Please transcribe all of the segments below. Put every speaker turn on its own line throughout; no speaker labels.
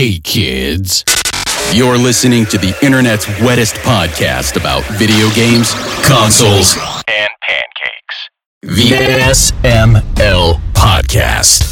Hey kids, you're listening to the internet's wettest podcast about video games, consoles, and pancakes. The SML Podcast.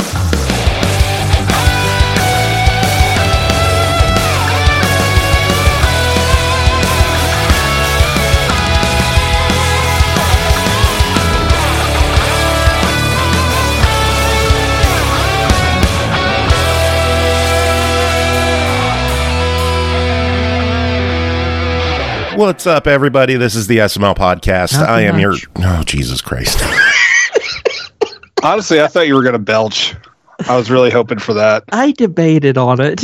What's up, everybody? This is the SML Podcast. I am your... Oh, Jesus Christ.
Honestly, I thought you were going to belch. I was really hoping for that.
I debated on it.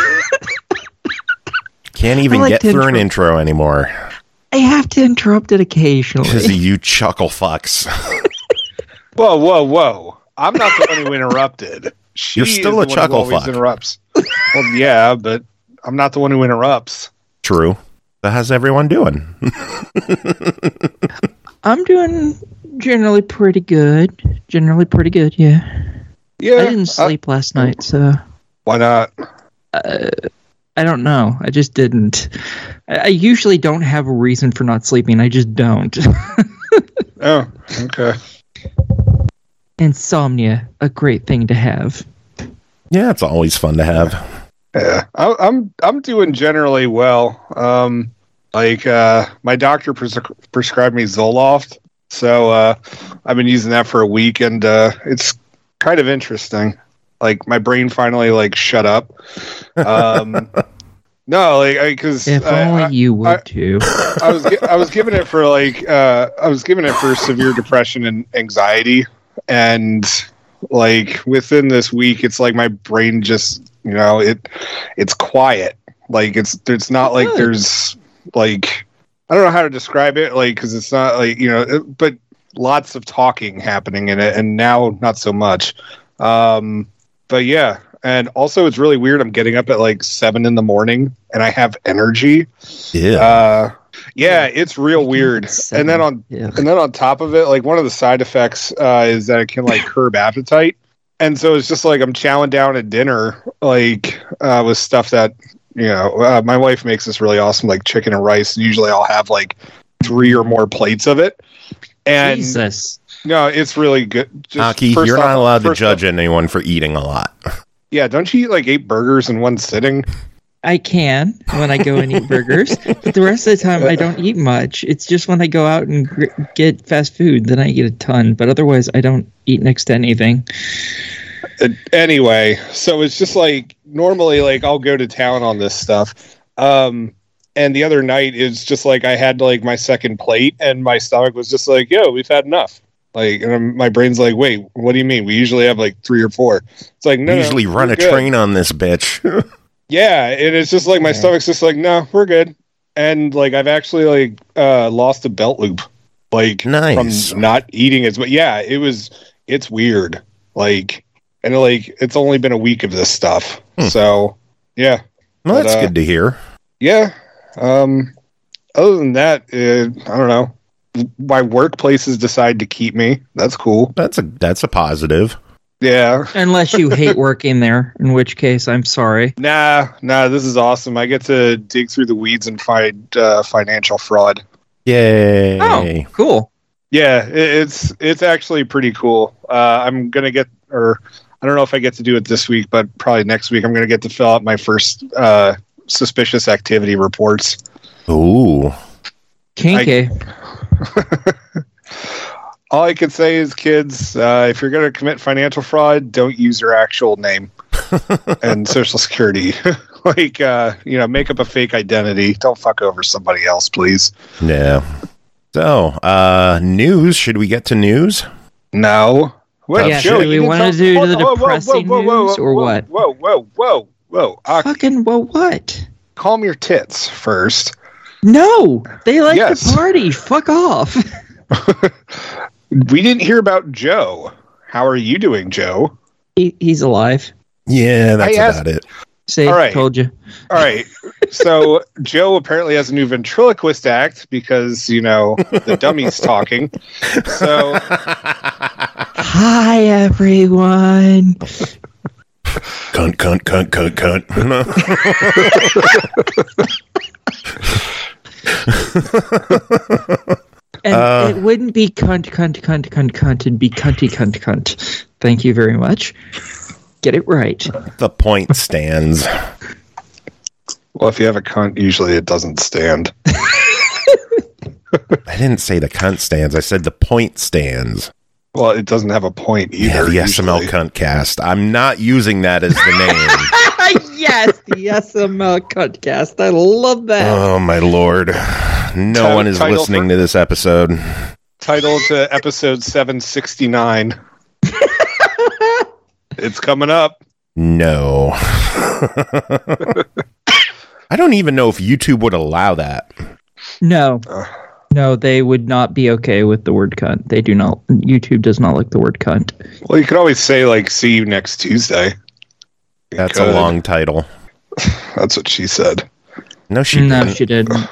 Can't even get through an intro anymore.
I have to interrupt it occasionally.
Because of you chuckle fucks.
Whoa, whoa, whoa. I'm not the one who interrupted.
You're still a chuckle fuck.
Interrupts. Well, yeah, but I'm not the one who interrupts.
True. So how's everyone doing?
I'm doing generally pretty good. Yeah.
Yeah.
I didn't sleep last night, so...
Why not?
I don't know. I just didn't. I usually don't have a reason for not sleeping. I just don't.
Oh, okay.
Insomnia, a great thing to have.
Yeah, it's always fun to have.
Yeah, I'm doing generally well. My doctor prescribed me Zoloft, so I've been using that for a week, and it's kind of interesting. Like, my brain finally shut up. No, because
if only you would too.
I was given it for severe depression and anxiety, and within this week, it's like my brain just. It's quiet. It's not like there's I don't know how to describe it. Because it's not but lots of talking happening in it, and now not so much. But yeah, and also it's really weird. I'm getting up at 7 a.m, and I have energy.
Yeah.
Yeah, it's real weird. And then on top of it, one of the side effects is that it can curb appetite. And so it's just I'm chowing down at dinner, with stuff that, my wife makes this really awesome, chicken and rice. And usually I'll have 3 or more plates of it. And
Jesus.
No, it's really good.
Aki, you're not allowed to judge anyone for eating a lot.
Yeah, don't you eat 8 burgers in one sitting?
I can when I go and eat burgers, but the rest of the time I don't eat much. It's just when I go out and get fast food, then I eat a ton. But otherwise, I don't eat next to anything.
Anyway, so it's just normally I'll go to town on this stuff. And the other night is just I had my second plate, and my stomach was just yo, we've had enough. And my brain's wait, what do you mean? We usually have 3 or 4. It's no,
we usually run a train on this bitch.
Yeah, and it's just my stomach's just no, we're good. And I've actually lost a belt loop,
nice.
From not eating as much. Yeah, it's weird. And it's only been a week of this stuff. So yeah.
Well, that's good to hear.
Yeah. Other than that, I don't know. My workplaces decide to keep me. That's cool.
That's a positive.
Yeah.
Unless you hate working there, in which case I'm sorry.
Nah, this is awesome. I get to dig through the weeds and find financial fraud.
Yay.
Oh, cool.
Yeah, it's actually pretty cool. I'm going to get, or I don't know if I get to do it this week, but probably next week I'm going to get to fill out my first suspicious activity reports.
Ooh.
Kinky.
All I can say is, kids, if you're going to commit financial fraud, don't use your actual name and social security. Make up a fake identity. Don't fuck over somebody else, please.
Yeah. So, news. Should we get to news?
No.
What? Yeah, Joe, do we want to do the depressing news or what?
Whoa.
Fucking what?
Calm your tits first.
No, they like to party. Fuck off.
We didn't hear about Joe. How are you doing, Joe?
He's alive.
Yeah, that's about it.
See, all right. Told you.
All right. So Joe apparently has a new ventriloquist act because, the dummy's talking. So,
hi, everyone.
Cunt.
And it wouldn't be cunt. It'd be cunt. Thank you very much. Get it right.
The point stands.
Well, if you have a cunt, usually it doesn't stand.
I didn't say the cunt stands. I said the point stands.
Well, it doesn't have a point either.
Yeah, the SML Cunt Cast. I'm not using that as the name.
Yes, the SML Cunt Cast. I love that.
Oh, my Lord. No one is listening to this episode.
Title to episode 769. It's coming up.
No. I don't even know if YouTube would allow that.
No, they would not be okay with the word cunt. They do not. YouTube does not like the word cunt.
Well, you could always say, like, see you next Tuesday.
That's a long title.
That's what she said.
No, she didn't.
She didn't.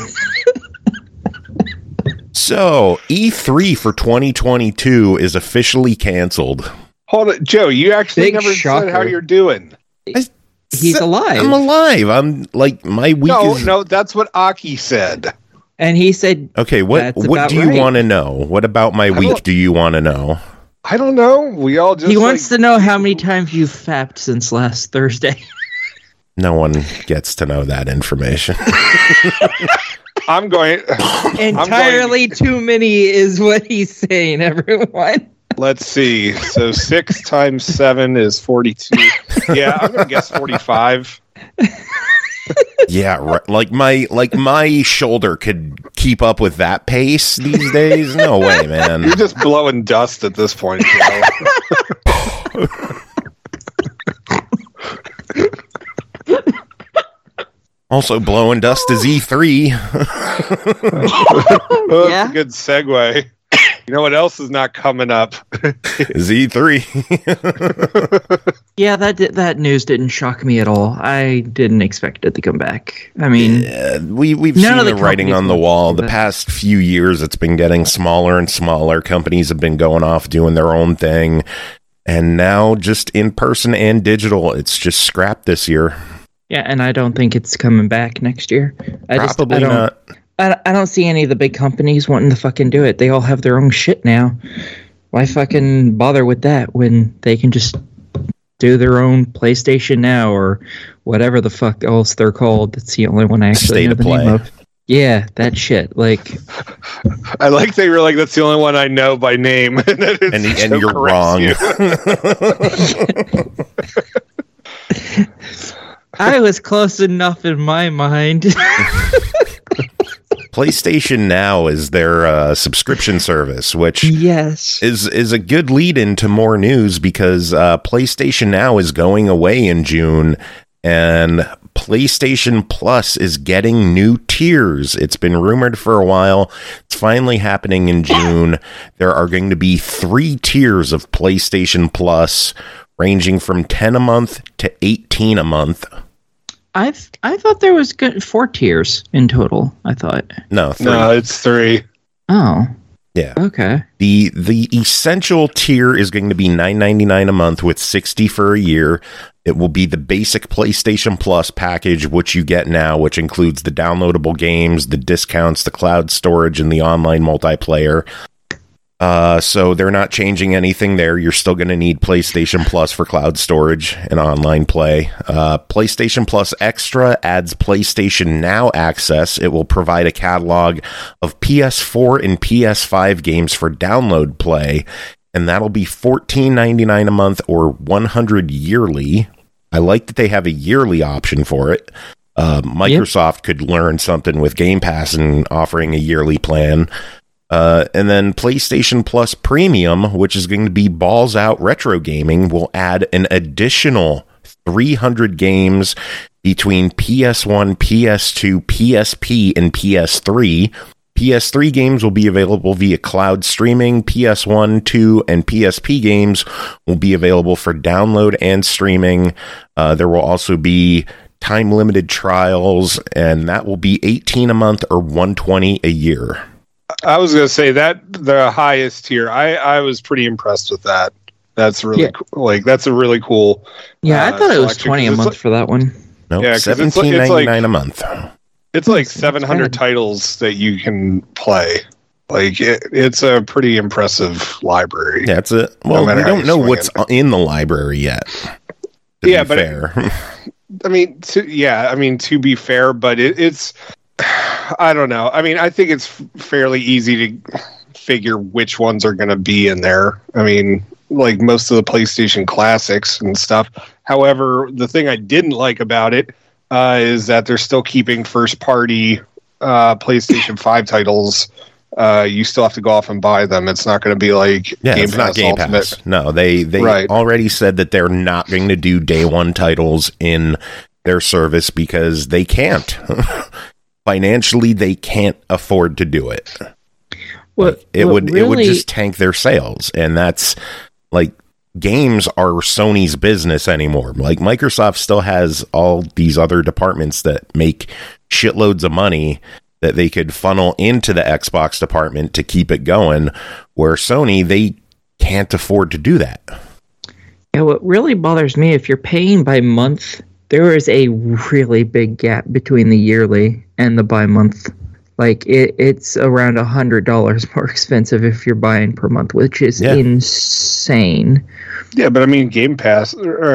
So, E3 for 2022 is officially canceled.
Hold it, Joe, you actually
Big
never
shocker.
said how you're doing.
He's alive.
I'm alive. I'm like, my week is...
No, that's what Aki said.
And he said,
Okay, what do you want to know? What about my week do you want to know?
I don't know. We all just...
He wants to know how many times you've fapped since last Thursday.
No one gets to know that information.
I'm going...
Entirely too many is what he's saying, everyone.
Let's see. So 6 times 7 is 42. Yeah, I'm going to guess 45.
Yeah, right. Like my shoulder could keep up with that pace these days. No way, man.
You're just blowing dust at this point, Joe.
Also blowing dust is E3.
Oh, that's a good segue. You know what else is not coming up?
Is E3.
Yeah, that news didn't shock me at all. I didn't expect it to come back. I mean,
we've seen the writing on the wall. The past few years, it's been getting smaller and smaller. Companies have been going off doing their own thing. And now just in person and digital, it's just scrapped this year.
Yeah, and I don't think it's coming back next year.
Probably not.
I don't see any of the big companies wanting to fucking do it. They all have their own shit now. Why fucking bother with that when they can just do their own PlayStation Now or whatever the fuck else they're called? That's the only one I actually know the name of. Yeah, that shit. Like,
I like they were like, that's the only one I know by name.
and you're wrong.
I was close enough in my mind.
PlayStation Now is their subscription service, which is a good lead into more news because PlayStation Now is going away in June, and PlayStation Plus is getting new tiers. It's been rumored for a while. It's finally happening in June. There are going to be 3 tiers of PlayStation Plus, ranging from $10 a month to $18 a month.
I thought there was 4 tiers in total. I thought.
No, 3.
No, it's 3.
Oh.
Yeah.
Okay.
The essential tier is going to be $9.99 a month with $60 for a year. It will be the basic PlayStation Plus package, which you get now, which includes the downloadable games, the discounts, the cloud storage, and the online multiplayer. So they're not changing anything there. You're still going to need PlayStation Plus for cloud storage and online play. PlayStation Plus Extra adds PlayStation Now access. It will provide a catalog of PS4 and PS5 games for download play, and that'll be $14.99 a month or $100 yearly. I like that they have a yearly option for it. Microsoft could learn something with Game Pass and offering a yearly plan. And then PlayStation Plus Premium, which is going to be balls out retro gaming, will add an additional 300 games between PS1, PS2, PSP, and PS3. PS3 games will be available via cloud streaming. PS1, 2, and PSP games will be available for download and streaming. There will also be time-limited trials, and that will be $18 a month or $120 a year.
I was going to say that the highest tier. I was pretty impressed with that. That's really cool. Like, that's a really cool.
Yeah, I thought it was
selection,
20 a
'cause it's
month for that one.
Nope,
Yeah, 'cause it's
$17.99 a month.
It's like
That's
700
bad.
titles that you can play. Like, it's a pretty impressive library.
Yeah, it's a
No
well.
matter
We
how
don't
you
know
swing
what's
it.
in the library yet. To
Yeah,
be
but
fair.
I mean, to be fair, but it's, I don't know. I mean, I think it's fairly easy to figure which ones are going to be in there. I mean, like most of the PlayStation classics and stuff. However, the thing I didn't like about it is that they're still keeping first party PlayStation 5 titles. You still have to go off and buy them. It's not going to be like
Yeah, it's not Game
Ultimate.
Pass. No, they
Right.
already said that they're not going to do day one titles in their service because they can't. Financially, they can't afford to do it. It would just tank their sales, and that's like games are Sony's business anymore. Like Microsoft still has all these other departments that make shitloads of money that they could funnel into the Xbox department to keep it going, where Sony, they can't afford to do that.
Yeah, what really bothers me, if you're paying by month, there is a really big gap between the yearly and the by month. Like, it's around $100 more expensive if you're buying per month, which is insane.
Yeah, but I mean, Game Pass,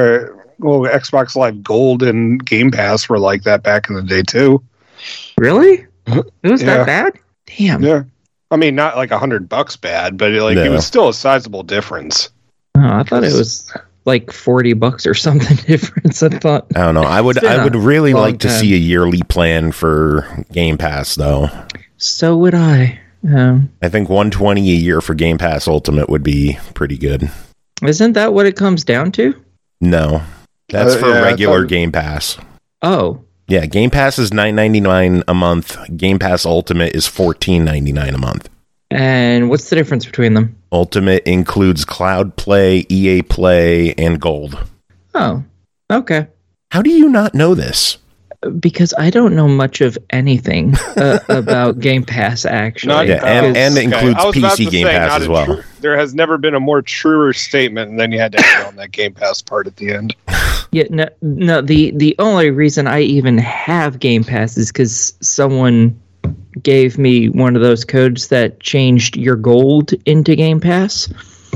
Xbox Live Gold and Game Pass were like that back in the day too.
Really? It was
Yeah.
that bad? Damn.
Yeah, I mean, not like $100 bad, but it was still a sizable difference.
Oh, I thought it was like $40 or something difference. I thought.
I don't know. I would really like to see a yearly plan for Game Pass, though.
So would I.
I think $120 a year for Game Pass Ultimate would be pretty good.
Isn't that what it comes down to?
No, that's for
yeah,
regular Game Pass.
Oh,
Yeah, Game Pass is $9.99 a month. Game Pass Ultimate is $14.99 a month.
and what's the difference between them?
Ultimate includes Cloud Play, EA Play, and Gold.
Oh, okay.
How do you not know this?
Because I don't know much of anything about Game Pass, actually.
Yeah, and it includes
I was about
PC
to
Game
say,
Pass
not
as
a
well.
there has never been a more truer statement, and then you had to add on that Game Pass part at the end.
Yeah, no. The only reason I even have Game Pass is because someone gave me one of those codes that changed your gold into Game Pass.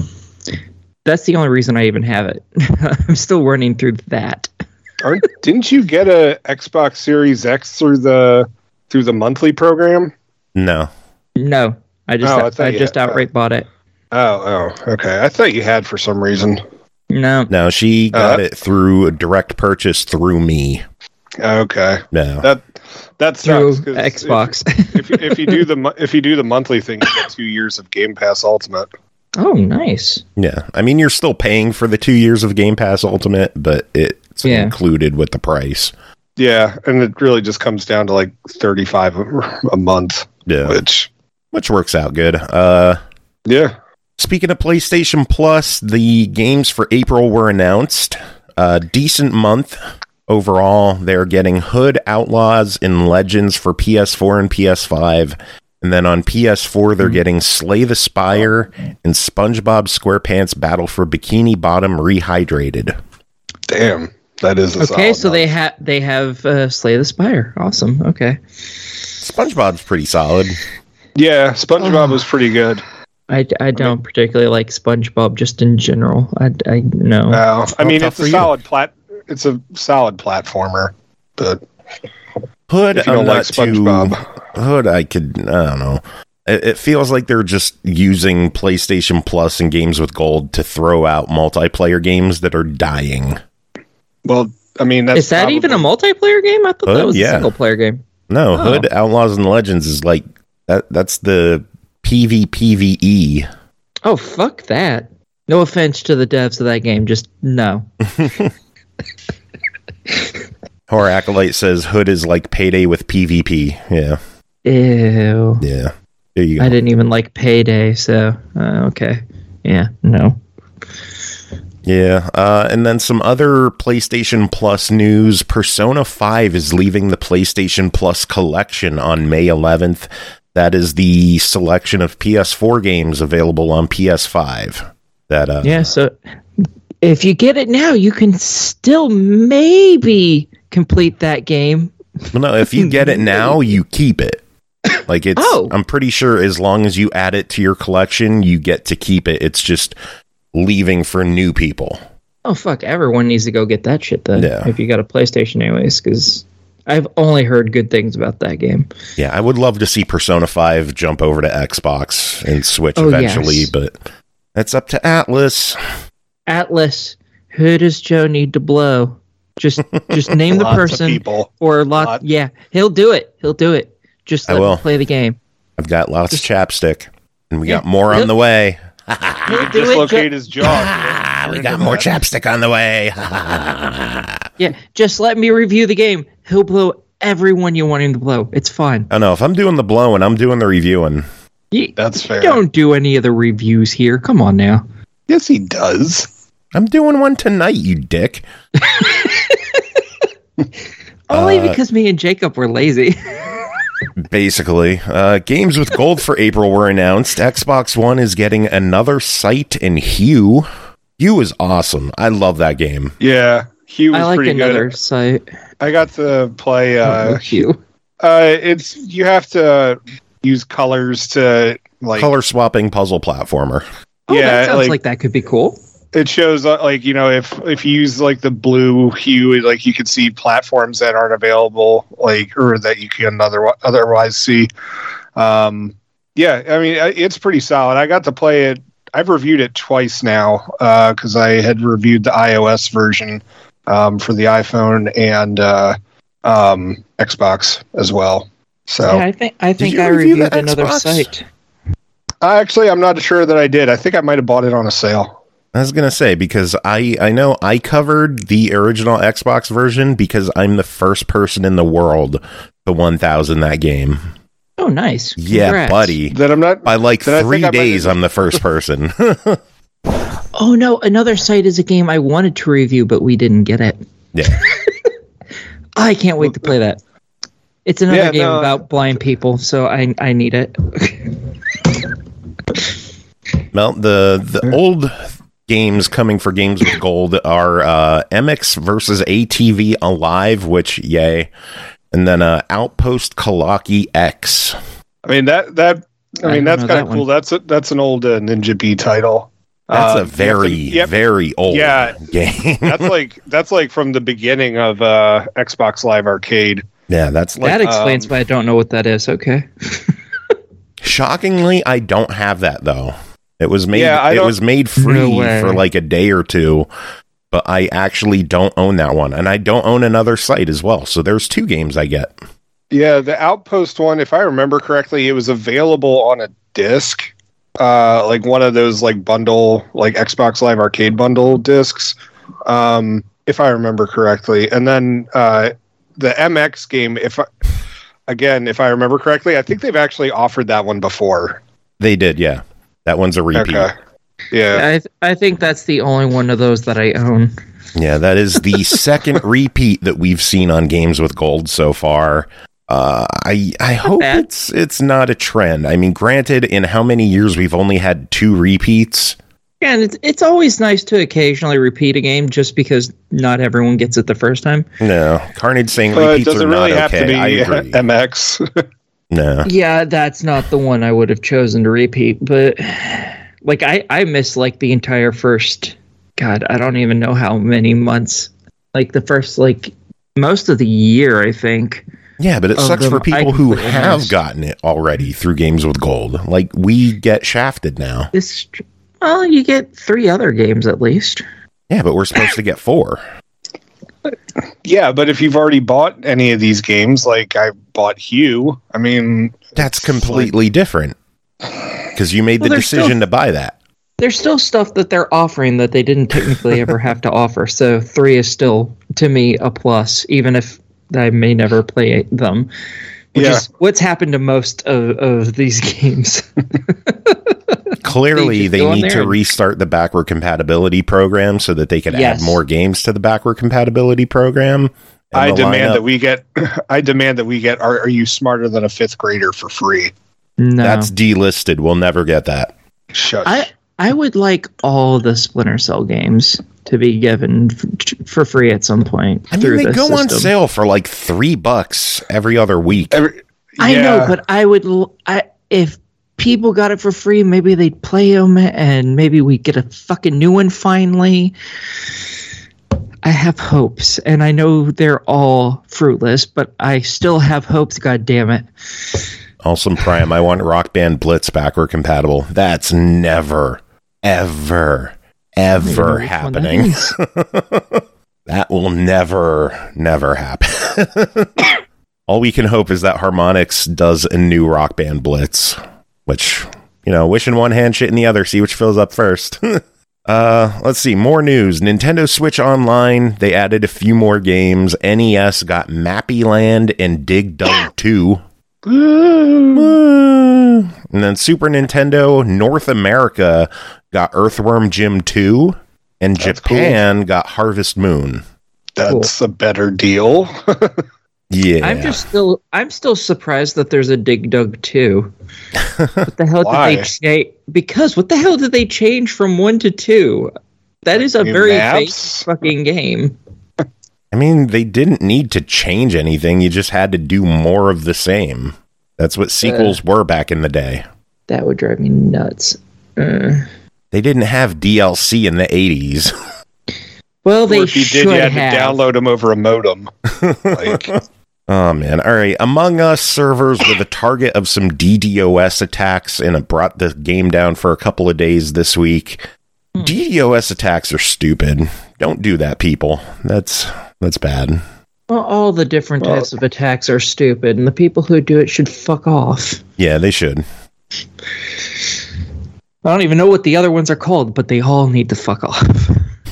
That's the only reason I even have it. I'm still running through that.
Didn't you get a Xbox Series X through the monthly program?
No.
No, I just outright bought it.
Oh, okay. I thought you had for some reason.
No,
She got it through a direct purchase through me.
Okay,
No.
that
through
sucks. 'Cause
Xbox.
if you do the monthly thing, you get 2 years of Game Pass Ultimate.
Oh, nice.
Yeah. I mean, you're still paying for the 2 years of Game Pass Ultimate, but it's included with the price.
Yeah, and it really just comes down to like $35 a month.
Yeah. Which works out good.
Yeah.
Speaking of PlayStation Plus, the games for April were announced. Decent month overall. They're getting Hood, Outlaws, and Legends for PS4 and PS5. And then on PS4, they're getting Slay the Spire and SpongeBob SquarePants Battle for Bikini Bottom Rehydrated.
Damn, that is
Okay.
solid
So
month.
they have Slay the Spire. Awesome. Okay.
SpongeBob's pretty solid.
Yeah, SpongeBob was pretty good.
I don't particularly like SpongeBob just in general. I no.
No, I mean
tough
it's
for
a
you.
it's a solid platformer, but
Hood,
if you don't
I'm
like
not
SpongeBob.
Hood, I don't know. It feels like they're just using PlayStation Plus and games with gold to throw out multiplayer games that are dying.
Well, I mean that's
Is that even a multiplayer game? I thought that was a single player game.
No,
Oh.
Hood, Outlaws, and Legends is like that's the PvPvE.
Oh, fuck that. No offense to the devs of that game, just no.
Horror Acolyte says Hood is like Payday with PvP. Yeah.
Ew.
Yeah. There you go.
I didn't even like Payday, so okay. Yeah, no.
Yeah, and then some other PlayStation Plus news. Persona 5 is leaving the PlayStation Plus collection on May 11th. That is the selection of PS4 games available on PS5. That
Yeah, so if you get it now, you can still maybe complete that game.
Well, no, if you get it now, you keep it. Like it's, I'm pretty sure as long as you add it to your collection, you get to keep it. It's just leaving for new people.
Oh, fuck. Everyone needs to go get that shit then.
Yeah.
If you got a PlayStation anyways, because I've only heard good things about that game.
Yeah, I would love to see Persona 5 jump over to Xbox and Switch eventually,
yes.
But that's up to Atlas.
Atlas, who does Joe need to blow? Just name the person.
People.
Or lot. Yeah, he'll do it. Just let him play the game.
I've got lots of chapstick, and we got more on the way.
Dislocate his jaw.
We got more chapstick on the way.
Yeah, just let me review the game. He'll blow everyone you want him to blow. It's fine.
I know, if I'm doing the blowing, I'm doing the reviewing.
That's fair.
Don't do any of the reviews here. Come on now.
Yes, he does.
I'm doing one tonight, you dick.
Only because me and Jacob were lazy.
Basically, games with gold for April were announced. Xbox One is getting another Sight and Hue. Hue is awesome. I love that game.
Yeah, Hue was
I like
pretty
another
good.
site.
I got to play
Hue.
It's you have to use colors to like
Color swapping puzzle platformer.
Oh,
yeah,
that sounds like that could be cool.
It shows like, you know, if you use like the blue hue, like you could see platforms that aren't available, like, or that you can otherwise see. Yeah, I mean, it's pretty solid. I got to play it. I've reviewed it twice now because I had reviewed the iOS version for the iPhone and Xbox as well. So
Yeah, I think I
review
reviewed
the
another
Xbox?
site.
actually, I'm not sure that I did. I think I might have bought it on a sale.
I was going to say, because I know I covered the original Xbox version because I'm the first person in the world to 1,000 that game.
Oh, nice.
Yeah,
Congrats.
buddy.
That I'm not.
By like
Then I think
3
I might
days,
have-
I'm the first person.
Oh, no. Another site is a game I wanted to review, but we didn't get it.
Yeah.
I can't wait to play that. It's another
Yeah,
game
no.
about blind people, so I need it.
Well, the old games coming for games with gold are MX versus ATV Alive, which yay, and then Outpost Kalaki X.
I mean that's
don't
kind
know
of
that
cool.
one.
That's an old Ninja B title.
That's a very very old game.
that's like from the beginning of Xbox Live Arcade.
Yeah, that's like
That explains why I don't know what that is. Okay.
shockingly, I don't have that though. It was made.
Yeah,
it was made
No
free
way.
for like a day or two, but I actually don't own that one, and I don't own another site as well. So there's 2 games I get.
Yeah, the Outpost one, if I remember correctly, it was available on a disc, like one of those like bundle, like Xbox Live Arcade bundle discs, if I remember correctly. And then the MX game, if I remember correctly, I think they've actually offered that one before.
They did, yeah. That one's a repeat.
Okay. Yeah.
I think that's the only one of those that I own.
Yeah, that is the second repeat that we've seen on games with gold so far. I hope
bad.
it's not a trend. I mean, granted, in how many years we've only had 2 repeats.
Yeah, and it's always nice to occasionally repeat a game just because not everyone gets it the first time.
No, Carnage saying
But it
repeats are
doesn't
not
really have
okay.
to be
I agree.
MX.
No.
Yeah, that's not the one I would have chosen to repeat, but like I miss like the entire first, God, I don't even know how many months, like the first, like most of the year, I think.
Yeah, but it
Of
sucks
them,
for people
I
who
completely
have
miss.
gotten it already through games with gold. Like, we get shafted now.
Well, you get 3 other games at least.
Yeah, but we're supposed to get 4.
Yeah, but if you've already bought any of these games, like I bought Hue, I mean,
That's
it's
completely different. Because you made
Well,
the
there's
decision
still-
to buy that.
There's still stuff that they're offering that they didn't technically ever have to offer. So 3 is still, to me, a plus, even if I may never play them. Which
Yeah.
is what's happened to most of these games.
Clearly,
just
they
go in
need
there
to
and-
restart the backward compatibility program so that they could
Yes.
add more games to the backward compatibility program. and
I
the
demand
lineup.
that we get. I demand that we get. Are you smarter than a 5th grader for free?
No.
That's delisted. We'll never get that.
Shush.
I would like all the Splinter Cell games to be given for free at some point.
I mean, they go on sale for like $3 every other week.
I know, but if people got it for free, maybe they'd play them, and maybe we get a fucking new one finally. I have hopes, and I know they're all fruitless, but I still have hopes, God damn it.
Awesome Prime, I want Rock Band Blitz backward compatible. That's never, ever happening. That will never happen. All we can hope is that Harmonix does a new Rock Band Blitz, which, wish in one hand, shit in the other, see which fills up first. Let's see, more news. Nintendo Switch Online, they added a few more games. NES got Mappy Land and Dig Dug 2. And then Super Nintendo North America got Earthworm Jim 2, and that's Japan got Harvest Moon.
That's a better deal.
Yeah.
I'm still surprised that there's a Dig Dug 2. What the hell did they change? Because what the hell did they change from 1 to 2? That is a very base fucking game.
I mean, they didn't need to change anything. You just had to do more of the same. That's what sequels were back in the day.
That would drive me nuts.
They didn't have DLC in the 80s.
Well, they
if you did, you had to download them over a modem.
Oh, man. All right. Among Us servers were the target of some DDoS attacks, and it brought the game down for a couple of days this week. DDoS attacks are stupid. Don't do that, people. That's bad.
Well, all the different types of attacks are stupid, and the people who do it should fuck off.
Yeah, they should.
I don't even know what the other ones are called, but they all need to fuck off.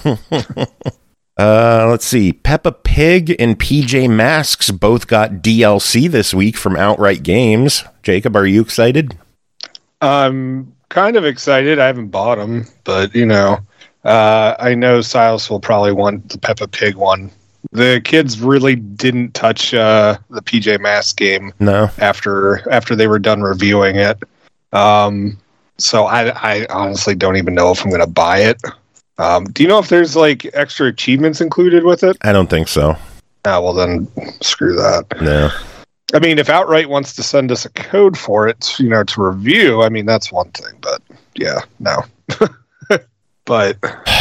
Let's see. Peppa Pig and PJ Masks both got DLC this week from Outright Games. Jacob, are you excited?
I'm kind of excited. I haven't bought them, but I know Silas will probably want the Peppa Pig one. The kids really didn't touch the PJ Masks game.
No.
After they were done reviewing it. So I honestly don't even know if I'm going to buy it. Do you know if there's extra achievements included with it?
I don't think so.
Oh, well then screw that.
No.
I mean, if Outright wants to send us a code for it, to review, I mean, that's one thing, but yeah, no. But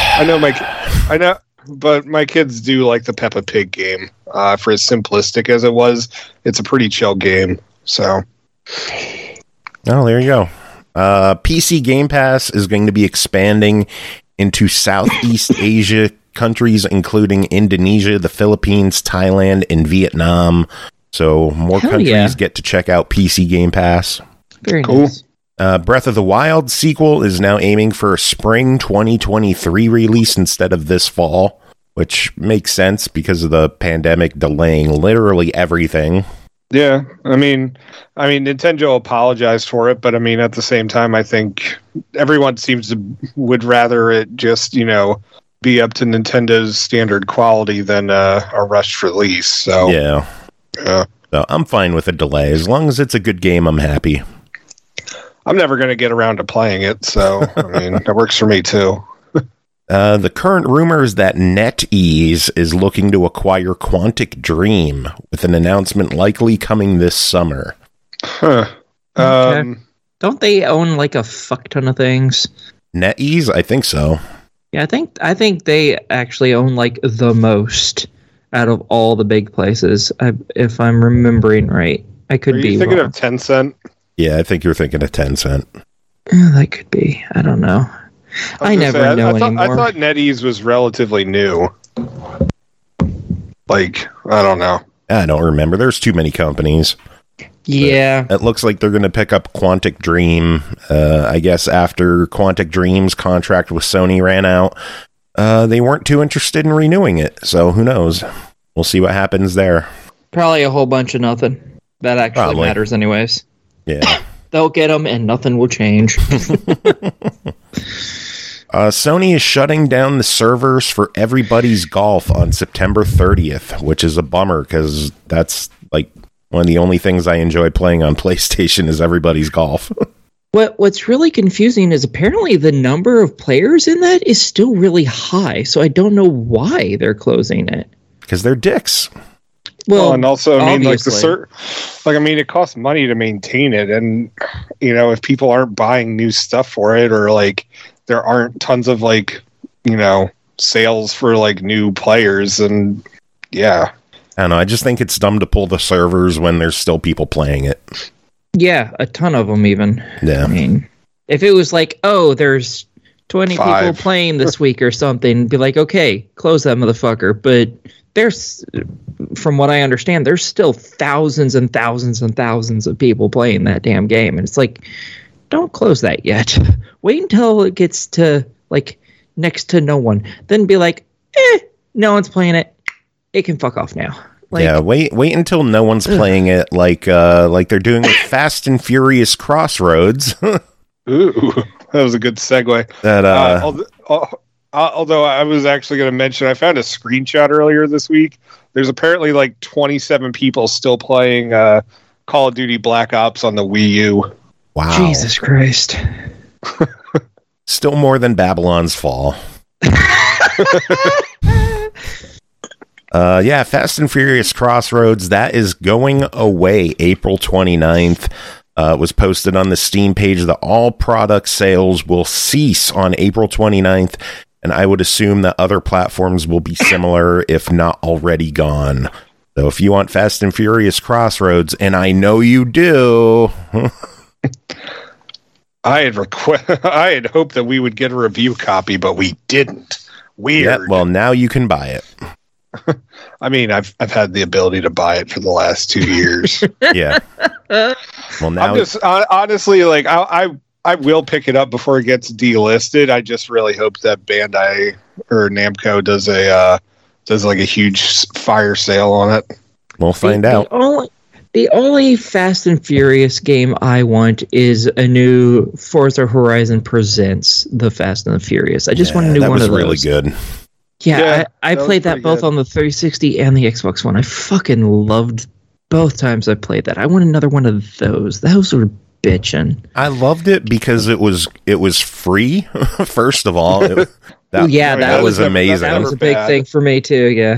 but my kids do like the Peppa Pig game. For as simplistic as it was, it's a pretty chill game. So.
Oh, there you go. PC Game Pass is going to be expanding into Southeast Asia countries, including Indonesia, the Philippines, Thailand, and Vietnam. So more countries get to check out PC Game Pass.
Very cool. Nice.
Breath of the Wild sequel is now aiming for a spring 2023 release instead of this fall, which makes sense because of the pandemic delaying literally everything.
Yeah, I mean, Nintendo apologized for it, but I mean, at the same time, I think everyone would rather it just, be up to Nintendo's standard quality than a rushed release. So
yeah. So I'm fine with a delay as long as it's a good game. I'm happy.
I'm never going to get around to playing it, so I mean, that works for me too.
The current rumor is that NetEase is looking to acquire Quantic Dream, with an announcement likely coming this summer.
Huh.
Okay. Don't they own a fuck ton of things?
NetEase? I think so.
Yeah, I think they actually own the most out of all the big places. If I'm remembering right, I could be. Are you
thinking of Tencent?
Yeah, I think you're thinking of Tencent.
That could be. I don't know. I never know anymore.
I thought NetEase was relatively new. I don't know.
I don't remember. There's too many companies.
Yeah.
But it looks like they're going to pick up Quantic Dream. I guess after Quantic Dream's contract with Sony ran out, they weren't too interested in renewing it. So who knows? We'll see what happens there.
Probably a whole bunch of nothing. That actually matters anyways.
Yeah.
They'll get them and nothing will change.
Sony is shutting down the servers for Everybody's Golf on September 30th, which is a bummer because that's one of the only things I enjoy playing on PlayStation is Everybody's Golf.
What's really confusing is apparently the number of players in that is still really high. So I don't know why they're closing it.
Because they're dicks.
Well, and also, I mean,
obviously.
it costs money to maintain it, and if people aren't buying new stuff for it, or like there aren't tons of sales for like new players, and yeah,
I don't know. I just think it's dumb to pull the servers when there's still people playing it.
Yeah, a ton of them even.
Yeah.
I mean, if it was like, oh, there's 20 people playing this week or something, be like, okay, close that motherfucker. But there's, from what I understand, there's still thousands and thousands and thousands of people playing that damn game. And it's like, don't close that yet. Wait until it gets to, like, next to no one. Then be like, no one's playing it. It can fuck off now. Like,
yeah, wait until no one's playing it like they're doing with Fast and Furious Crossroads.
Ooh, that was a good segue. Although I was actually going to mention, I found a screenshot earlier this week. There's apparently like 27 people still playing Call of Duty Black Ops on the Wii U.
Wow.
Jesus Christ.
Still more than Babylon's Fall. Yeah, Fast and Furious Crossroads, that is going away April 29th. It was posted on the Steam page that all product sales will cease on April 29th, and I would assume that other platforms will be similar, if not already gone. So if you want Fast and Furious Crossroads, and I know you do...
I had hoped that we would get a review copy, but we didn't. Weird.
Yeah, well, now you can buy it.
I mean, I've had the ability to buy it for the last 2 years.
Yeah. Well, now
I'm just honestly like I will pick it up before it gets delisted. I just really hope that Bandai or Namco does like a huge fire sale on it.
We'll find out.
The only Fast and Furious game I want is a new Forza Horizon Presents the Fast and the Furious. I just want a new one of those.
That was really good.
Yeah, I played that both on the 360 and the Xbox One. I fucking loved both times I played that. I want another one of those. Those were bitchin'.
I loved it because it was free. First of all, that was amazing.
That was a big thing for me too. Yeah,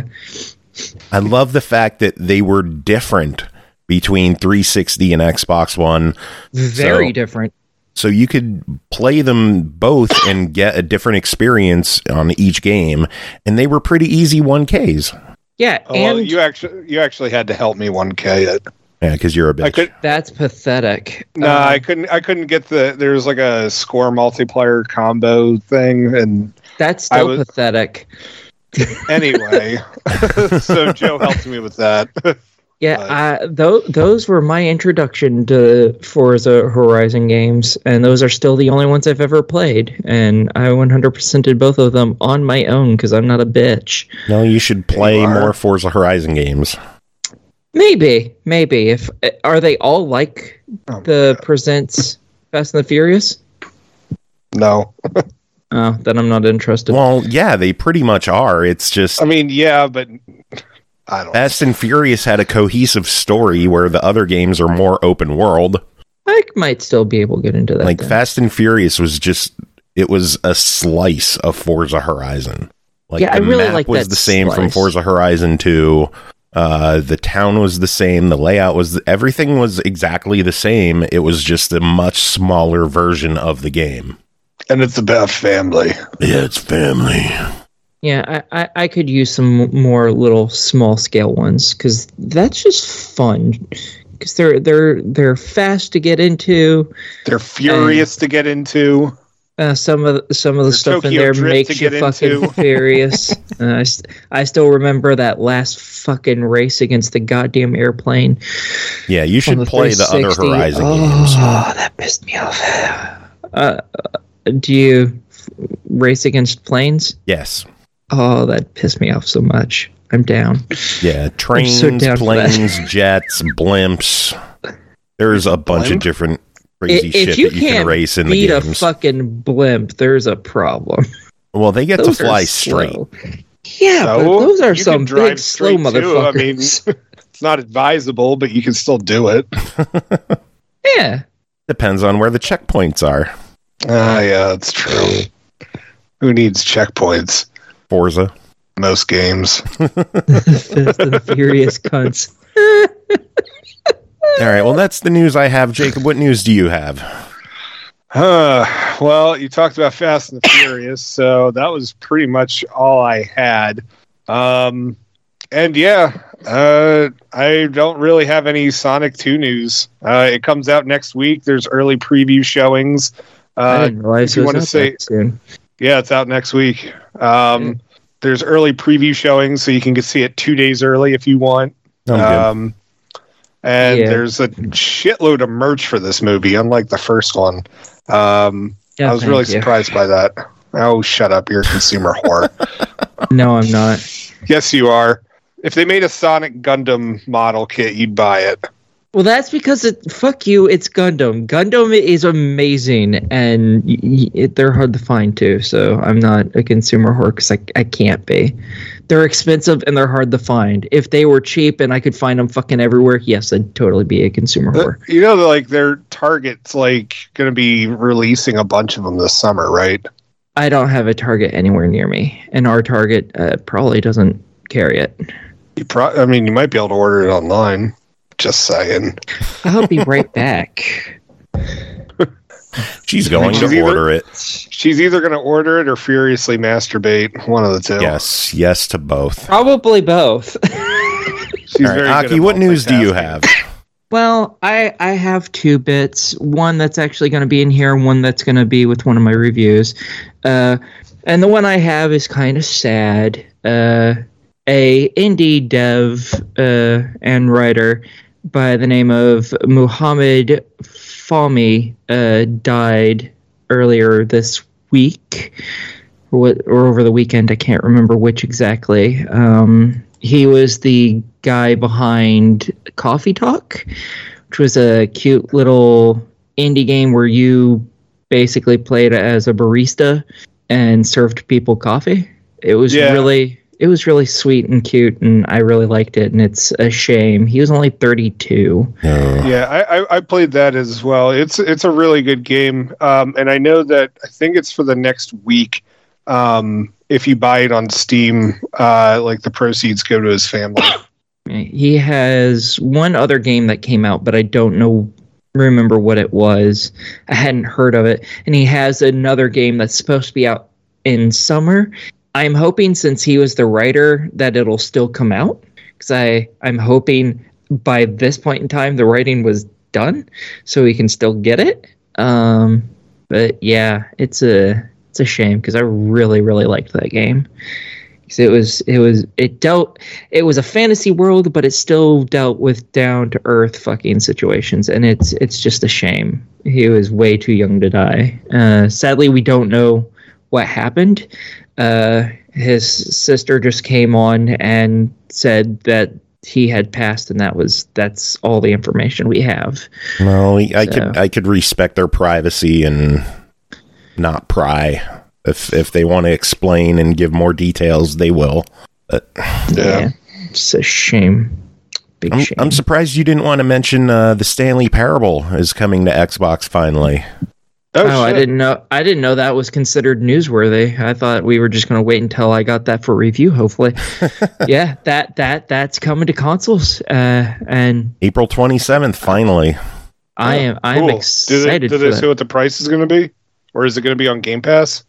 I love the fact that they were different between 360 and Xbox One.
Very different.
So you could play them both and get a different experience on each game, and they were pretty easy 1Ks.
Yeah,
and you actually had to help me 1K it.
Yeah, because you're a bitch.
That's pathetic.
No, I couldn't get there was like a score multiplayer combo thing, and
that's still pathetic.
Anyway, so Joe helped me with that.
Yeah, those were my introduction to Forza Horizon games, and those are still the only ones I've ever played. And I 100% did both of them on my own because I'm not a bitch.
No, you should play more Forza Horizon games.
Maybe. If are they all like the Presents Fast and the Furious?
No.
Oh, then I'm not interested.
Well, yeah, they pretty much are. It's just...
I mean, yeah, but... I don't
Fast and Furious had a cohesive story where the other games are more open world.
I might still be able to get into that.
Like
then.
Fast and Furious was it was a slice of Forza Horizon. Like
yeah,
the
I really
map
like
was
that
the same
slice.
from Forza Horizon 2. The town was the same. The layout was everything was exactly the same. It was just a much smaller version of the game.
And it's about family.
Yeah, it's family.
Yeah, I could use some more little small scale ones because that's just fun. Because they're fast to get into.
They're furious to get into.
Some of the stuff
Tokyo
in there
Drift
makes
to
you
get
fucking
into.
furious. I still remember that last fucking race against the goddamn airplane.
Yeah, you should play the other
360.
Horizon games.
Oh, that pissed me off. Do you race against planes?
Yes.
Oh, that pissed me off so much. I'm down.
Yeah, trains,
so down for
planes, jets, blimps. There's a bunch of different crazy shit that you can race in the
games. If you can't beat a fucking blimp, there's a problem.
Well, they get to fly straight.
Yeah, but those are some big slow
too.
motherfuckers.
I mean, it's not advisable, but you can still do it.
Yeah.
Depends on where the checkpoints are.
Yeah, that's true. Who needs checkpoints?
Forza.
Most games.
Fast and Furious cunts.
All right, well, that's the news I have. Jacob, what news do you have?
Well, you talked about Fast and the Furious, so that was pretty much all I had. And yeah, I don't really have any Sonic 2 news. It comes out next week. There's early preview showings.
I didn't realize
if you want to say
soon.
Yeah, it's out next week. There's early preview showings, so you can see it 2 days early if you want.
Oh,
and there's a shitload of merch for this movie, unlike the first one. I was really surprised by that. Oh, shut up. You're a consumer whore.
No, I'm not.
Yes, you are. If they made a Sonic Gundam model kit, you'd buy it.
Well, that's because fuck you, it's Gundam. Gundam is amazing, and they're hard to find, too, so I'm not a consumer whore because I can't be. They're expensive, and they're hard to find. If they were cheap and I could find them fucking everywhere, yes, I'd totally be a consumer whore.
You know, like, their Target's, like, going to be releasing a bunch of them this summer, right?
I don't have a Target anywhere near me, and our Target probably doesn't carry it.
You might be able to order it online. Just saying.
I'll be right back.
She's going to order it.
She's either going to order it or furiously masturbate. One of the two.
Yes to both.
Probably both.
She's very
Aki, what news do you have?
Well, I have 2 bits. One that's actually going to be in here, and one that's going to be with one of my reviews. And the one I have is kind of sad. A indie dev and writer by the name of Muhammad Fahmy died earlier this week, or over the weekend. I can't remember which exactly. He was the guy behind Coffee Talk, which was a cute little indie game where you basically played as a barista and served people coffee. It was really sweet and cute, and I really liked it, and it's a shame. He was only 32.
Yeah, I played that as well. It's a really good game, and I know that I think it's for the next week. If you buy it on Steam, like the proceeds go to his family.
He has one other game that came out, but I don't remember what it was. I hadn't heard of it. And he has another game that's supposed to be out in summer. I'm hoping, since he was the writer, that it'll still come out. Because I'm hoping by this point in time the writing was done, so we can still get it. But yeah, it's a shame because I really, really liked that game. Because it was a fantasy world, but it still dealt with down to earth fucking situations, and it's just a shame. He was way too young to die. Sadly, we don't know what happened. His sister just came on and said that he had passed, and that's all the information we have.
Well, I could respect their privacy and not pry. If they want to explain and give more details, they will. But,
yeah, it's a shame. Big shame.
I'm surprised you didn't want to mention the Stanley Parable is coming to Xbox finally.
Oh, I didn't know that was considered newsworthy. I thought we were just going to wait until I got that for review. Hopefully, yeah, that's coming to consoles. And
April 27th, finally.
I'm excited.
Did they say what the price is going to be, or is it going to be on Game Pass?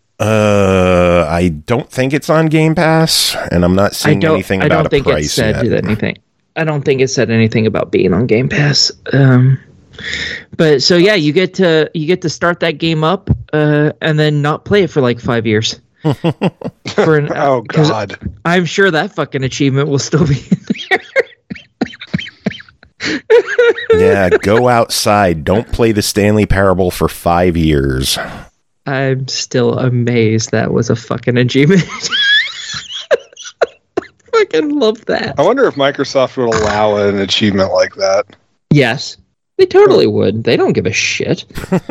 I don't think it's on Game Pass, and I'm not seeing anything about a price yet.
I don't think it said anything about being on Game Pass. But so yeah, you get to start that game up and then not play it for like 5 years.
Oh God!
I'm sure that fucking achievement will still be in there.
Yeah, go outside. Don't play the Stanley Parable for 5 years.
I'm still amazed that was a fucking achievement. Fucking love that.
I wonder if Microsoft would allow an achievement like that.
Yes. They totally would. They don't give a shit.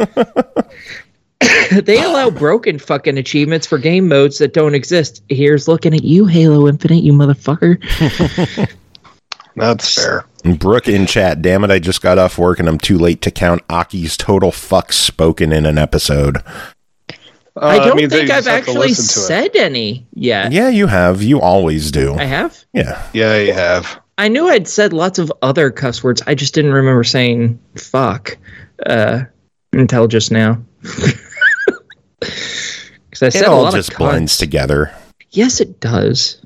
They allow broken fucking achievements for game modes that don't exist. Here's looking at you, Halo Infinite, you motherfucker.
That's fair.
Brooke in chat, damn it, I just got off work and I'm too late to count Aki's total fucks spoken in an episode.
I don't think I've actually said any yet.
Yeah, you have. You always do.
I have?
Yeah.
Yeah, you have.
I knew I'd said lots of other cuss words. I just didn't remember saying fuck until just now. I said
it all just blends together.
Yes, it does.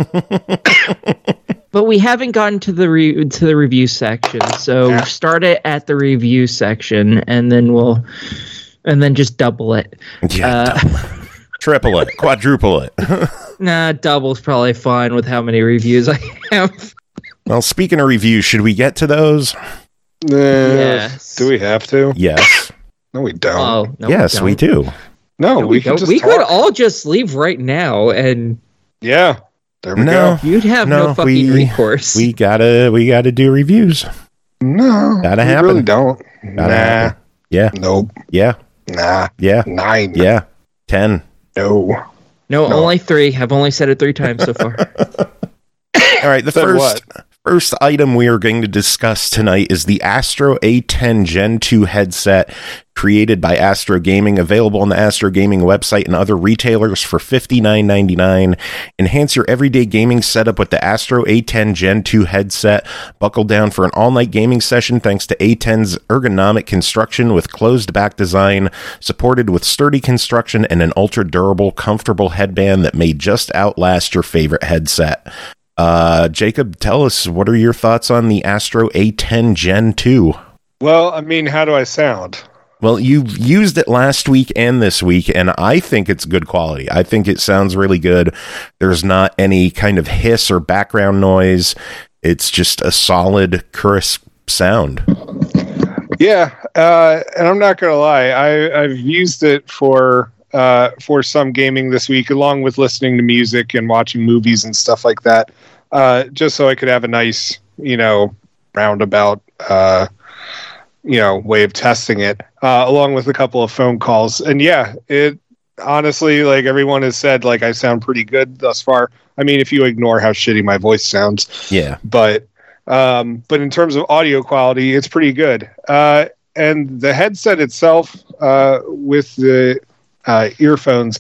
But we haven't gotten to the review section, so start it at the review section, and then just double it.
Yeah, triple it, quadruple it.
Nah, double's probably fine with how many reviews I have.
Well, speaking of reviews, should we get to those?
Yes.
Do we have to?
Yes.
No, we don't.
Oh, no,
yes, we do.
No, we can just
we could all just leave right now and
yeah, there we go.
You'd have no fucking recourse.
We gotta do reviews.
No,
gotta happen.
Really don't.
Gotta happen. Yeah.
Nope.
Yeah.
Nah.
Yeah.
9.
Yeah. 10.
No,
only 3. I've only said it 3 times so far.
All right, the first item we are going to discuss tonight is the Astro A10 Gen 2 headset created by Astro Gaming, available on the Astro Gaming website and other retailers for $59.99. Enhance your everyday gaming setup with the Astro A10 Gen 2 headset. Buckle down for an all-night gaming session thanks to A10's ergonomic construction with closed-back design, supported with sturdy construction and an ultra-durable, comfortable headband that may just outlast your favorite headset. Jacob, tell us, what are your thoughts on the Astro A10 Gen 2?
Well, I mean, how do I sound?
Well, you've used it last week and this week, and I think it's good quality. I think it sounds really good. There's not any kind of hiss or background noise. It's just a solid, crisp sound.
Yeah, and I'm not going to lie. I've used it for some gaming this week, along with listening to music and watching movies and stuff like that, just so I could have a nice, roundabout, way of testing it, along with a couple of phone calls. And yeah, it honestly, like everyone has said, like I sound pretty good thus far. I mean, if you ignore how shitty my voice sounds,
yeah.
But in terms of audio quality, it's pretty good. And the headset itself, with the earphones,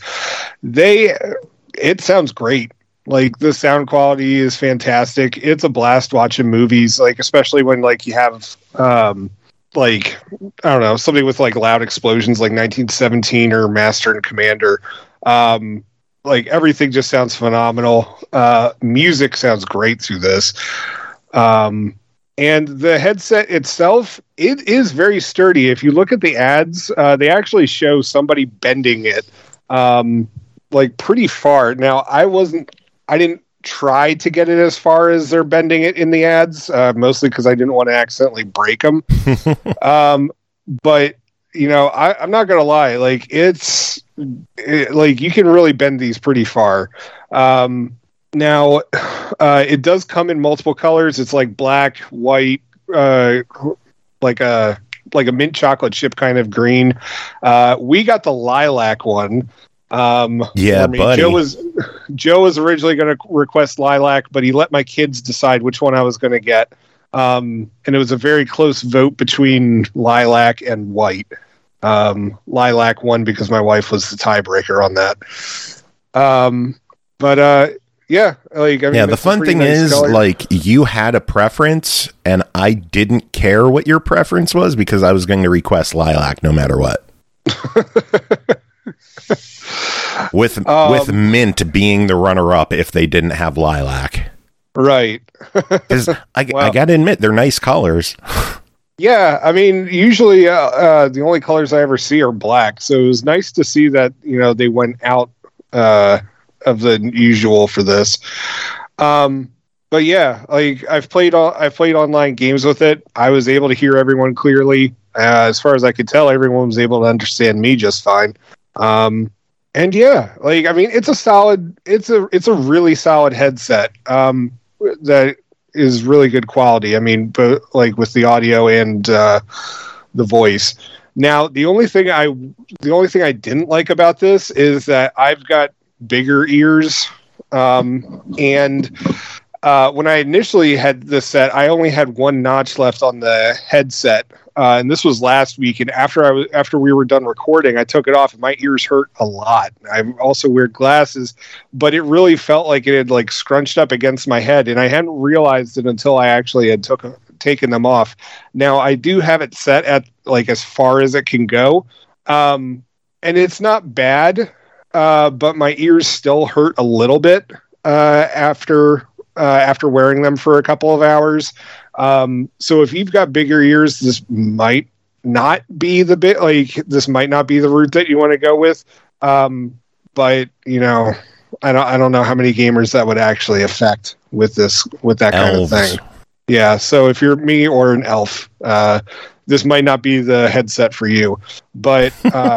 it sounds great. Like the sound quality is fantastic. It's a blast watching movies, like especially when like you have like I don't know, something with like loud explosions like 1917 or Master and Commander. Like everything just sounds phenomenal. Music sounds great through this. And the headset itself, it is very sturdy. If you look at the ads, they actually show somebody bending it like pretty far. Now, I didn't try to get it as far as they're bending it in the ads, mostly because I didn't want to accidentally break them. But, I'm not going to lie. Like, like you can really bend these pretty far. Now, it does come in multiple colors. It's like black, white, like a mint chocolate chip kind of green. We got the lilac one.
Yeah, buddy.
Joe was originally going to request lilac, but he let my kids decide which one I was going to get. And it was a very close vote between lilac and white. Lilac won because my wife was the tiebreaker on that. Yeah, like I mean,
the fun thing is, color. Like you had a preference, and I didn't care what your preference was because I was going to request lilac no matter what. with mint being the runner-up if they didn't have lilac,
right?
Because I got to admit, they're nice colors.
Yeah, I mean, usually the only colors I ever see are black, so it was nice to see that they went out of the usual for this. But yeah, like I've played online games with it. I was able to hear everyone clearly. As far as I could tell, everyone was able to understand me just fine. And yeah, like I mean, it's a really solid headset that is really good quality. I mean, but like with the audio and the voice. Now, the only thing I didn't like about this is that I've got bigger ears, and when I initially had this set, I only had one notch left on the headset, and this was last week. And after we were done recording, I took it off, and my ears hurt a lot. I also wear glasses, but it really felt like it had like scrunched up against my head, and I hadn't realized it until I actually had taken them off. Now I do have it set at like as far as it can go, and it's not bad, but my ears still hurt a little bit after wearing them for a couple of hours. So if you've got bigger ears, this might not be the route that you want to go with. But you know, I don't know how many gamers that would actually affect with that kind of thing. Yeah. So if you're me or an elf, this might not be the headset for you, but,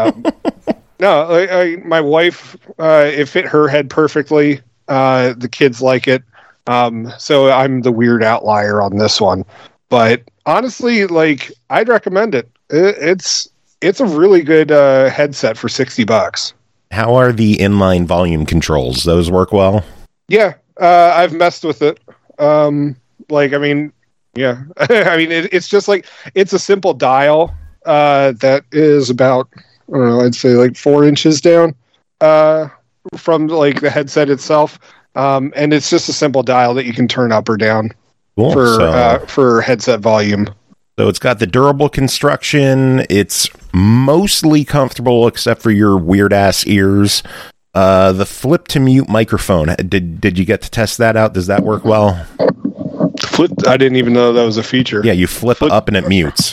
no, my wife, it fit her head perfectly. The kids like it. So I'm the weird outlier on this one, but honestly, like I'd recommend it. It's a really good headset for $60.
How are the inline volume controls? Those work well?
Yeah, I've messed with it. I mean, it's just like it's a simple dial that is about I don't know, I'd say like 4 inches down from like the headset itself. And it's just a simple dial that you can turn up or down for headset volume.
So it's got the durable construction. It's mostly comfortable except for your weird ass ears. The flip to mute microphone. Did you get to test that out? Does that work well?
Flip? I didn't even know that was a feature.
Yeah, you flip up and it mutes.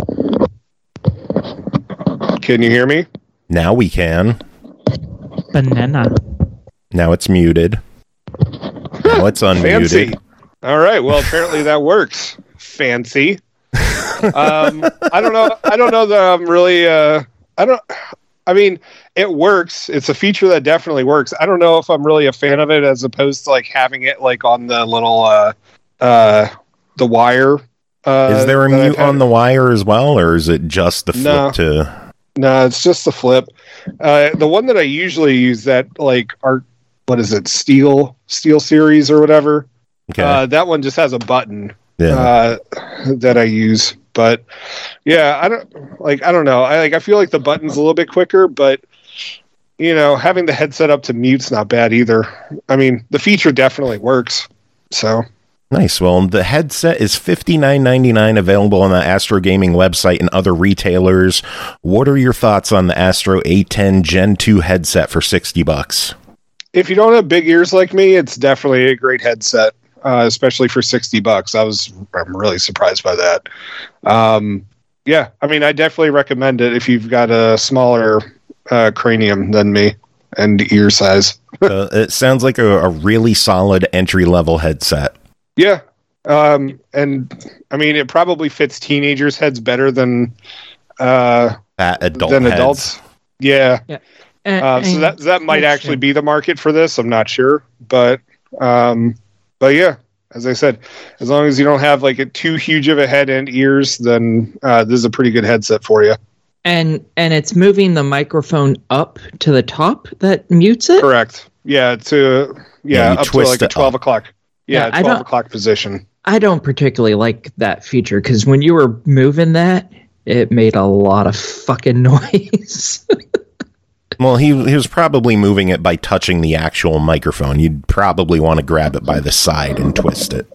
Can you hear me?
Now we can.
Banana.
Now it's muted. Now it's unmuted.
Fancy. All right. Well, apparently that works. Fancy. I don't know that I'm really. I mean, it works. It's a feature that definitely works. I don't know if I'm really a fan of it, as opposed to like having it like on the little the wire.
Is there a mute on the wire as well, or is it just the flip to?
No, it's just the flip. The one that I usually use that like what is it, Steel Series or whatever. Okay. That one just has a button that I use. But yeah, I don't know. I feel like the button's a little bit quicker, but you know, having the headset up to mute's not bad either. I mean, the feature definitely works. So
nice. Well, the headset is $59.99, available on the Astro Gaming website and other retailers. What are your thoughts on the Astro A10 Gen 2 headset for $60?
If you don't have big ears like me, it's definitely a great headset, especially for $60. I'm really surprised by that. Yeah, I mean, I definitely recommend it if you've got a smaller cranium than me and ear size.
It sounds like a really solid entry-level headset.
Yeah, and I mean, it probably fits teenagers' heads better than adults. Yeah. So that might actually be the market for this. I'm not sure, but yeah, as I said, as long as you don't have like too huge of a head and ears, then this is a pretty good headset for you.
And it's moving the microphone up to the top that mutes it?
Correct. Yeah, up to like a 12 o'clock. Yeah, 12 o'clock position.
I don't particularly like that feature because when you were moving that, it made a lot of fucking noise.
Well, he was probably moving it by touching the actual microphone. You'd probably want to grab it by the side and twist it.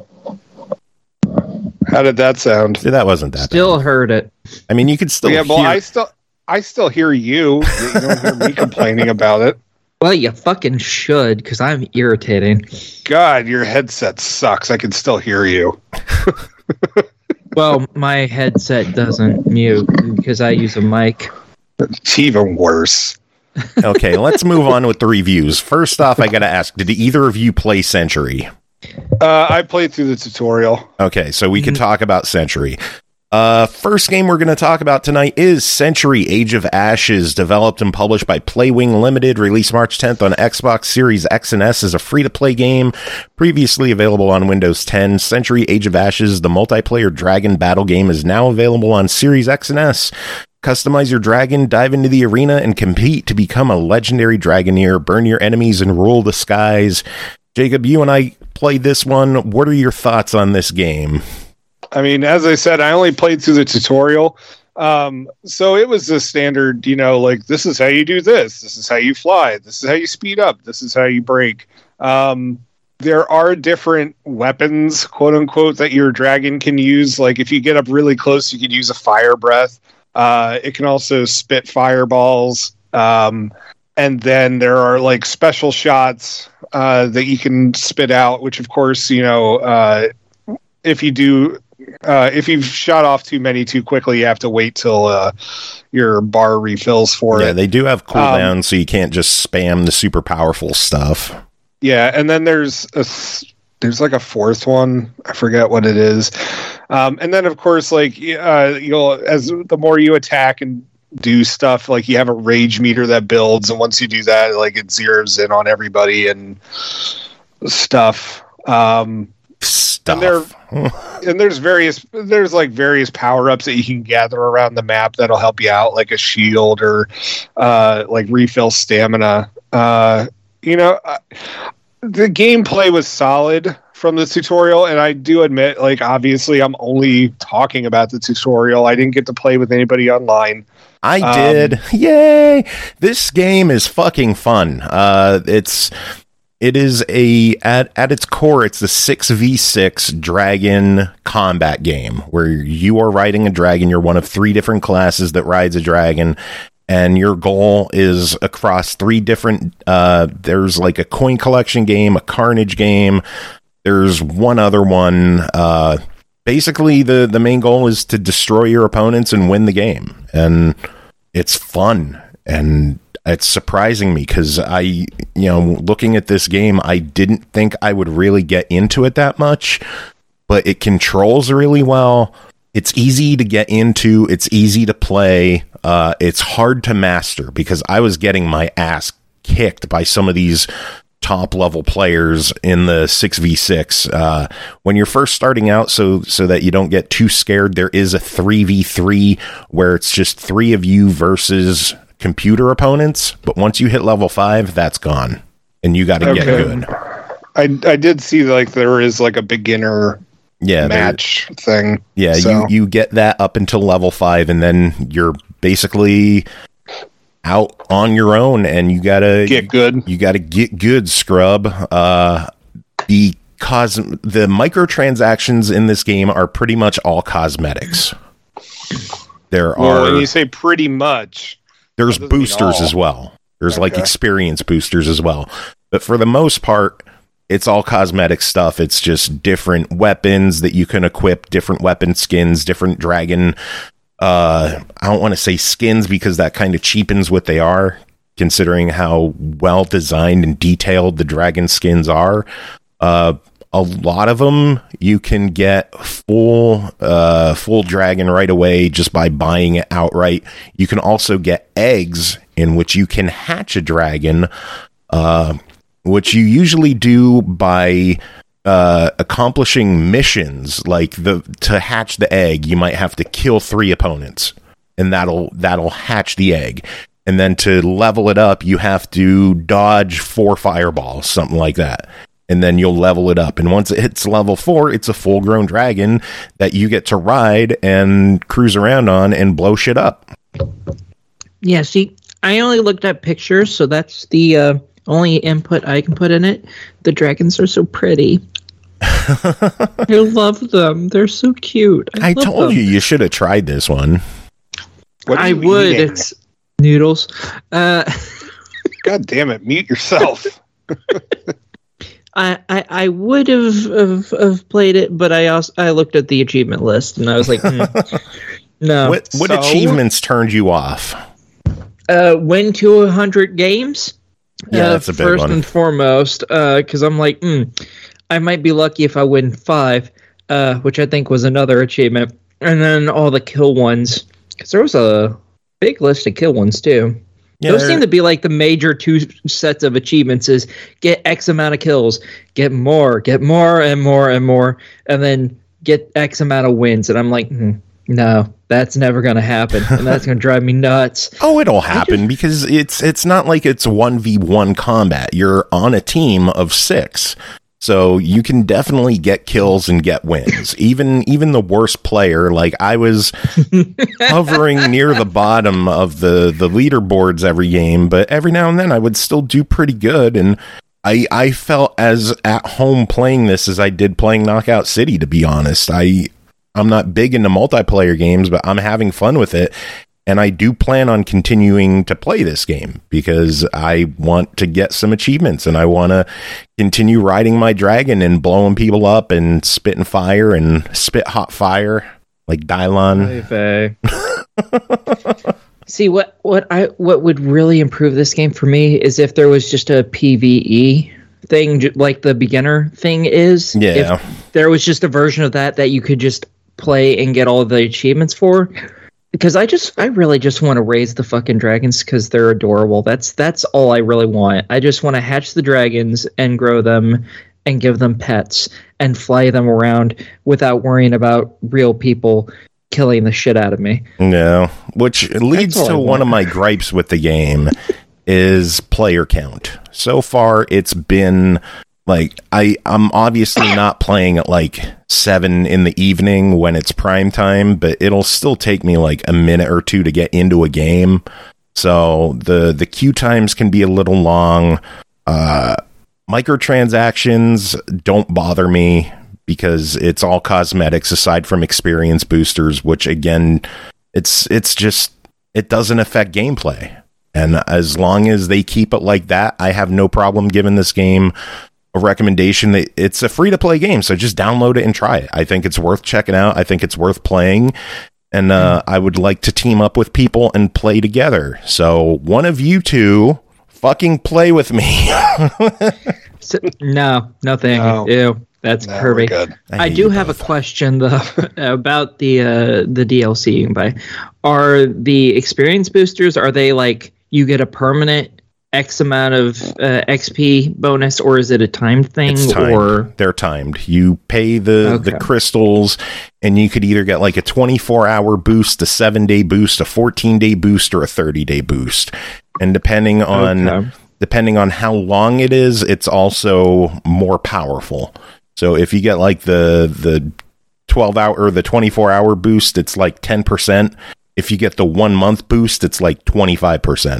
How did that sound?
See, that wasn't that
Still
bad.
Heard it.
I mean, you could still hear...
Well, I still hear you. You don't hear me complaining about it.
Well, you fucking should, because I'm irritating.
God, your headset sucks. I can still hear you.
Well, my headset doesn't mute because I use a mic.
It's even worse.
Okay, let's move on with the reviews. First off, I gotta ask, did either of you play Century?
I played through the tutorial.
Okay, so we can talk about Century. First game we're going to talk about tonight is Century Age of Ashes, developed and published by Playwing Limited, released March 10th on Xbox Series X and S, is a free-to-play game, previously available on Windows 10. Century Age of Ashes, the multiplayer dragon battle game, is now available on Series X and S. Customize your dragon, dive into the arena, and compete to become a legendary Dragoneer, burn your enemies, and rule the skies. Jacob, you and I played this one. What are your thoughts on this game?
I mean, as I said, I only played through the tutorial. So it was the standard, like, this is how you do this. This is how you fly. This is how you speed up. This is how you brake. There are different weapons, quote unquote, that your dragon can use. Like if you get up really close, you could use a fire breath. It can also spit fireballs. And then there are like special shots that you can spit out, which of course, if you've shot off too many too quickly, you have to wait till your bar refills for it.
Yeah, they do have cooldowns, so you can't just spam the super powerful stuff.
Yeah, and then there's like a fourth one. I forget what it is. And then of course, like the more you attack and do stuff, like you have a rage meter that builds, and once you do that, like it zeroes in on everybody and stuff. And there's various power-ups that you can gather around the map that'll help you out, like a shield or like refill stamina. The gameplay was solid from the tutorial, and I do admit, like, obviously I'm only talking about the tutorial. I didn't get to play with anybody online.
I did. Yay! This game is fucking fun. It is at its core, it's a 6v6 dragon combat game where you are riding a dragon. You're one of 3 different classes that rides a dragon, and your goal is across 3 different, there's like a coin collection game, a carnage game. There's one other one. Basically, the main goal is to destroy your opponents and win the game. And it's fun. And it's surprising me because looking at this game, I didn't think I would really get into it that much, but it controls really well. It's easy to get into. It's easy to play. It's hard to master because I was getting my ass kicked by some of these top level players in the 6v6. When you're first starting out, so that you don't get too scared, there is a 3v3 where it's just 3 of you versus computer opponents. But once you hit level 5, that's gone, and you got to get good.
I did see like there is like a beginner match thing.
Yeah, so you get that up until level 5, and then you're basically out on your own, and you gotta
get good.
You gotta get good, scrub. Because the microtransactions in this game are pretty much all cosmetics.
When you say pretty much,
there's boosters as well. There's like experience boosters as well, but for the most part, it's all cosmetic stuff. It's just different weapons that you can equip, different weapon skins, different dragon. I don't want to say skins because that kind of cheapens what they are, considering how well designed and detailed the dragon skins are. A lot of them you can get full dragon right away just by buying it outright. You can also get eggs in which you can hatch a dragon, which you usually do by accomplishing missions. Like to hatch the egg, you might have to kill 3 opponents, and that'll hatch the egg. And then to level it up, you have to dodge 4 fireballs, something like that. And then you'll level it up. And once it hits level 4, it's a full-grown dragon that you get to ride and cruise around on and blow shit up.
Yeah, see, I only looked at pictures, so that's the only input I can put in it. The dragons are so pretty. I love them. They're so cute.
I told you should have tried this one.
I would. Eating? It's noodles.
God damn it. Mute yourself.
I would have played it, but I looked at the achievement list and I was like, no.
What achievements turned you off?
Win to 100 games.
Yeah, that's a big
first
one.
And foremost, because I'm like, I might be lucky if I win 5, which I think was another achievement, and then all the kill ones, because there was a big list of kill ones too. Yeah, those seem to be like the major 2 sets of achievements: is get X amount of kills, get more and more and more, and then get X amount of wins. And I'm like, No, that's never going to happen, and that's going to drive me nuts.
Oh, it'll happen because it's not like it's 1v1 combat. You're on a team of 6. So you can definitely get kills and get wins. Even the worst player, like I was hovering near the bottom of the leaderboards every game, but every now and then I would still do pretty good, and I felt as at home playing this as I did playing Knockout City, to be honest. I'm not big into multiplayer games, but I'm having fun with it. And I do plan on continuing to play this game because I want to get some achievements and I want to continue riding my dragon and blowing people up and spitting fire and spit hot fire like Dylon.
See, what would really improve this game for me is if there was just a PvE thing, like the beginner thing is.
Yeah.
If there was just a version of that you could just play and get all the achievements for. Because I really just want to raise the fucking dragons because they're adorable. That's all I really want. I just want to hatch the dragons and grow them and give them pets and fly them around without worrying about real people killing the shit out of me.
No, which leads to one of my gripes with the game is player count. So far, it's been like I'm obviously not playing at like 7 in the evening when it's prime time, but it'll still take me like a minute or two to get into a game. So the queue times can be a little long. Microtransactions don't bother me because it's all cosmetics aside from experience boosters, which again, it's just, it doesn't affect gameplay. And as long as they keep it like that, I have no problem giving this game a recommendation. That it's a free to play game, so just download it and try it. I think it's worth checking out. I think it's worth playing, and I would like to team up with people and play together. So one of you two fucking play with me.
No, thank you. Ew, that's Kirby. I do have a question though about the DLC you can buy. Are the experience boosters, are they like you get a permanent X amount of XP bonus, or is it a timed thing?
It's timed. Or they're timed. You pay the crystals, and you could either get like a 24-hour boost, a 7-day boost, a 14-day boost, or a 30-day boost. And depending on how long it is, it's also more powerful. So if you get like the 12-hour or the 24-hour boost, it's like 10%. If you get the 1 month boost, it's like 25%.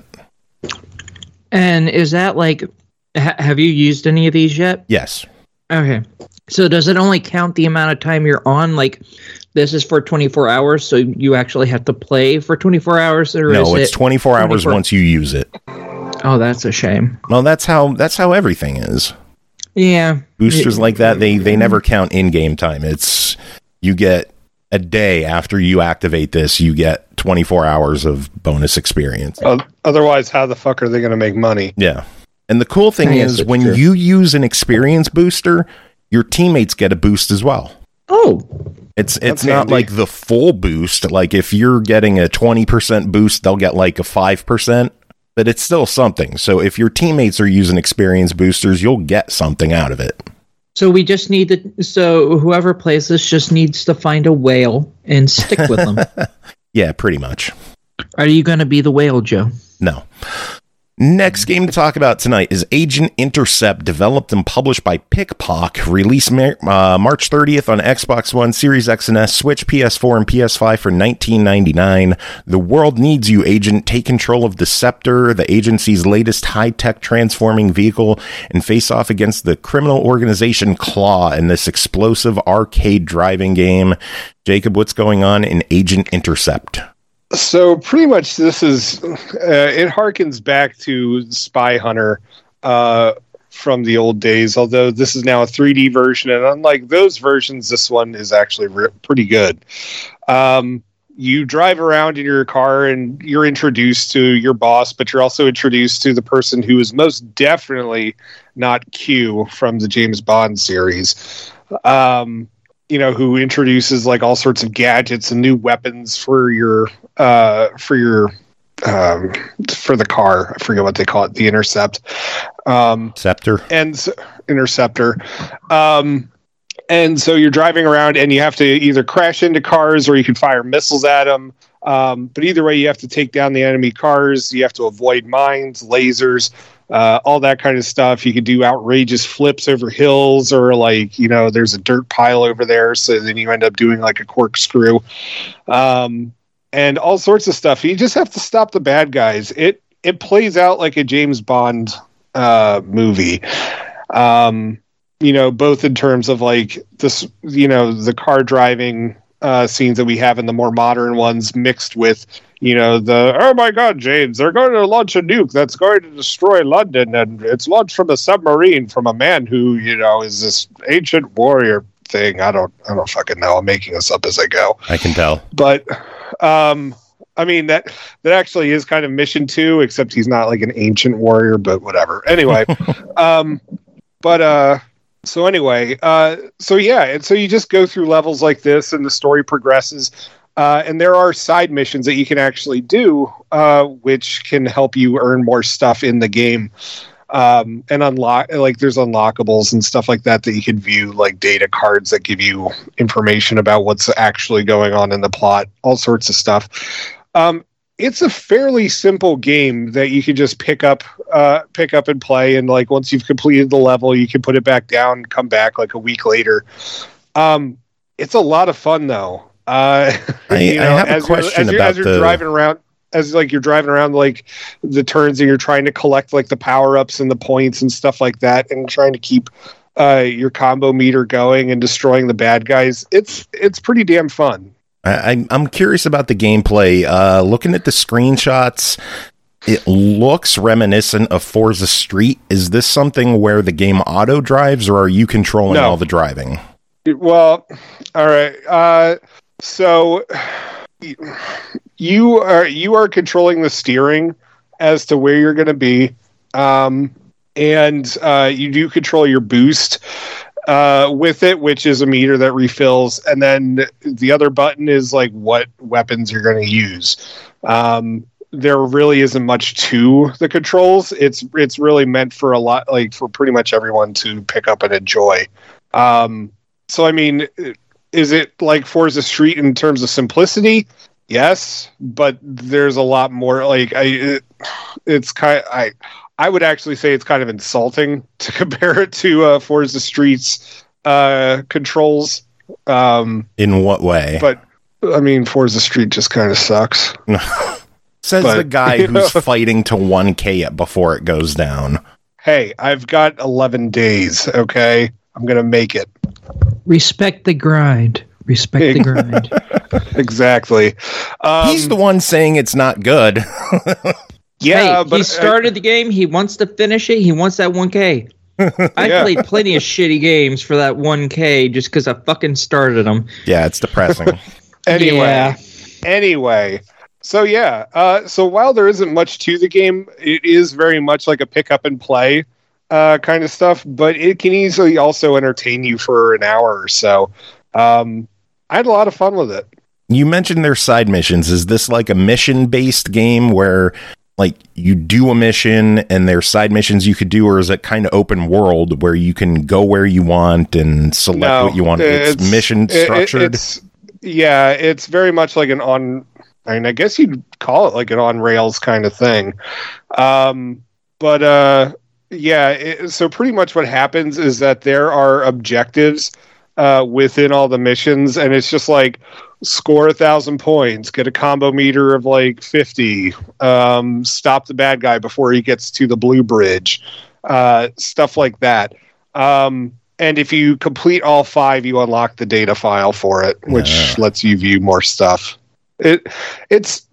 And is that like, have you used any of these yet?
Yes.
Okay. So does it only count the amount of time you're on? Like, this is for 24 hours, so you actually have to play for 24 hours? Or
no, it's 24 hours once you use it.
Oh, that's a shame.
Well, that's how everything is.
Yeah.
Boosters like that, they never count in-game time. It's, you get a day after you activate this, you get 24 hours of bonus experience.
Otherwise, how the fuck are they going to make money?
Yeah. And the cool thing is when you use an experience booster, your teammates get a boost as well.
Oh.
It's not like the full boost. Like if you're getting a 20% boost, they'll get like a 5%, but it's still something. So if your teammates are using experience boosters, you'll get something out of it.
So we just need so whoever plays this just needs to find a whale and stick with them.
Yeah, pretty much.
Are you going to be the whale, Joe?
No. Next game to talk about tonight is Agent Intercept, developed and published by PikPok, released March 30th on Xbox One, Series X and S, Switch, PS4, and PS5 for $19.99. The world needs you, Agent. Take control of the Scepter, the agency's latest high-tech transforming vehicle, and face off against the criminal organization Claw in this explosive arcade driving game. Jacob, what's going on in Agent Intercept?
So pretty much this is, it harkens back to Spy Hunter from the old days, although this is now a 3D version, and unlike those versions, this one is actually pretty good. You drive around in your car and you're introduced to your boss, but you're also introduced to the person who is most definitely not Q from the James Bond series. Who introduces like all sorts of gadgets and new weapons for your for the car. I forget what they call it, the Intercept.
Scepter.
And Interceptor. And so you're driving around and you have to either crash into cars or you can fire missiles at them. But either way, you have to take down the enemy cars. You have to avoid mines, lasers, all that kind of stuff. You can do outrageous flips over hills, or like, you know, there's a dirt pile over there. So then you end up doing like a corkscrew, and all sorts of stuff. You just have to stop the bad guys. It plays out like a James Bond movie. You know, both in terms of like this, you know, the car driving scenes that we have in the more modern ones, mixed with, you know, the, oh my God, James, they're going to launch a nuke that's going to destroy London, and it's launched from a submarine from a man who, you know, is this ancient warrior thing. I don't fucking know. I'm making this up as I go.
I can tell.
But I mean, that actually is kind of mission 2, except he's not like an ancient warrior, but whatever. Anyway, so yeah, and so you just go through levels like this, and the story progresses, and there are side missions that you can actually do, which can help you earn more stuff in the game, and unlock, like, there's unlockables and stuff like that you can view, like data cards that give you information about what's actually going on in the plot, all sorts of stuff. It's a fairly simple game that you can just pick up and play. And like, once you've completed the level, you can put it back down and come back like a week later. It's a lot of fun though. I
have a question
as you're driving around, as like you're driving around like the turns, and you're trying to collect like the power-ups and the points and stuff like that, and trying to keep your combo meter going and destroying the bad guys. It's pretty damn fun.
I'm curious about the gameplay. Looking at the screenshots, it looks reminiscent of Forza Street. Is this something where the game auto drives, or are you controlling all the driving?
Well, all right. So you are controlling the steering as to where you're going to be, and you do control your boost with it, which is a meter that refills, and then the other button is like what weapons you're going to use. There really isn't much to the controls. It's really meant for a lot, like for pretty much everyone to pick up and enjoy. So I mean, is it like Forza Street in terms of simplicity? Yes, but there's a lot more. Like I would actually say it's kind of insulting to compare it to Forza Street's controls.
In what way?
But I mean, Forza Street just kind of sucks.
Says the guy who's fighting to 1K it before it goes down.
Hey, I've got 11 days, okay? I'm going to make it.
Respect the grind. Respect the grind.
Exactly.
He's the one saying it's not good.
Yeah,
hey, but he started the game. He wants to finish it. He wants that 1K. I played plenty of shitty games for that 1K just because I fucking started them.
Yeah, it's depressing.
Anyway. So yeah. So while there isn't much to the game, it is very much like a pick up and play kind of stuff. But it can easily also entertain you for an hour or so. I had a lot of fun with it.
You mentioned their side missions. Is this like a mission-based game where, like, you do a mission and there's side missions you could do, or is it kind of open world where you can go where you want and select what you want? It's mission structured.
It's very much like I guess you'd call it like an on rails kind of thing. So pretty much what happens is that there are objectives within all the missions, and it's just like score 1,000 points, get a combo meter of like 50, stop the bad guy before he gets to the blue bridge, stuff like that. And if you complete all 5, you unlock the data file for it, which lets you view more stuff. It's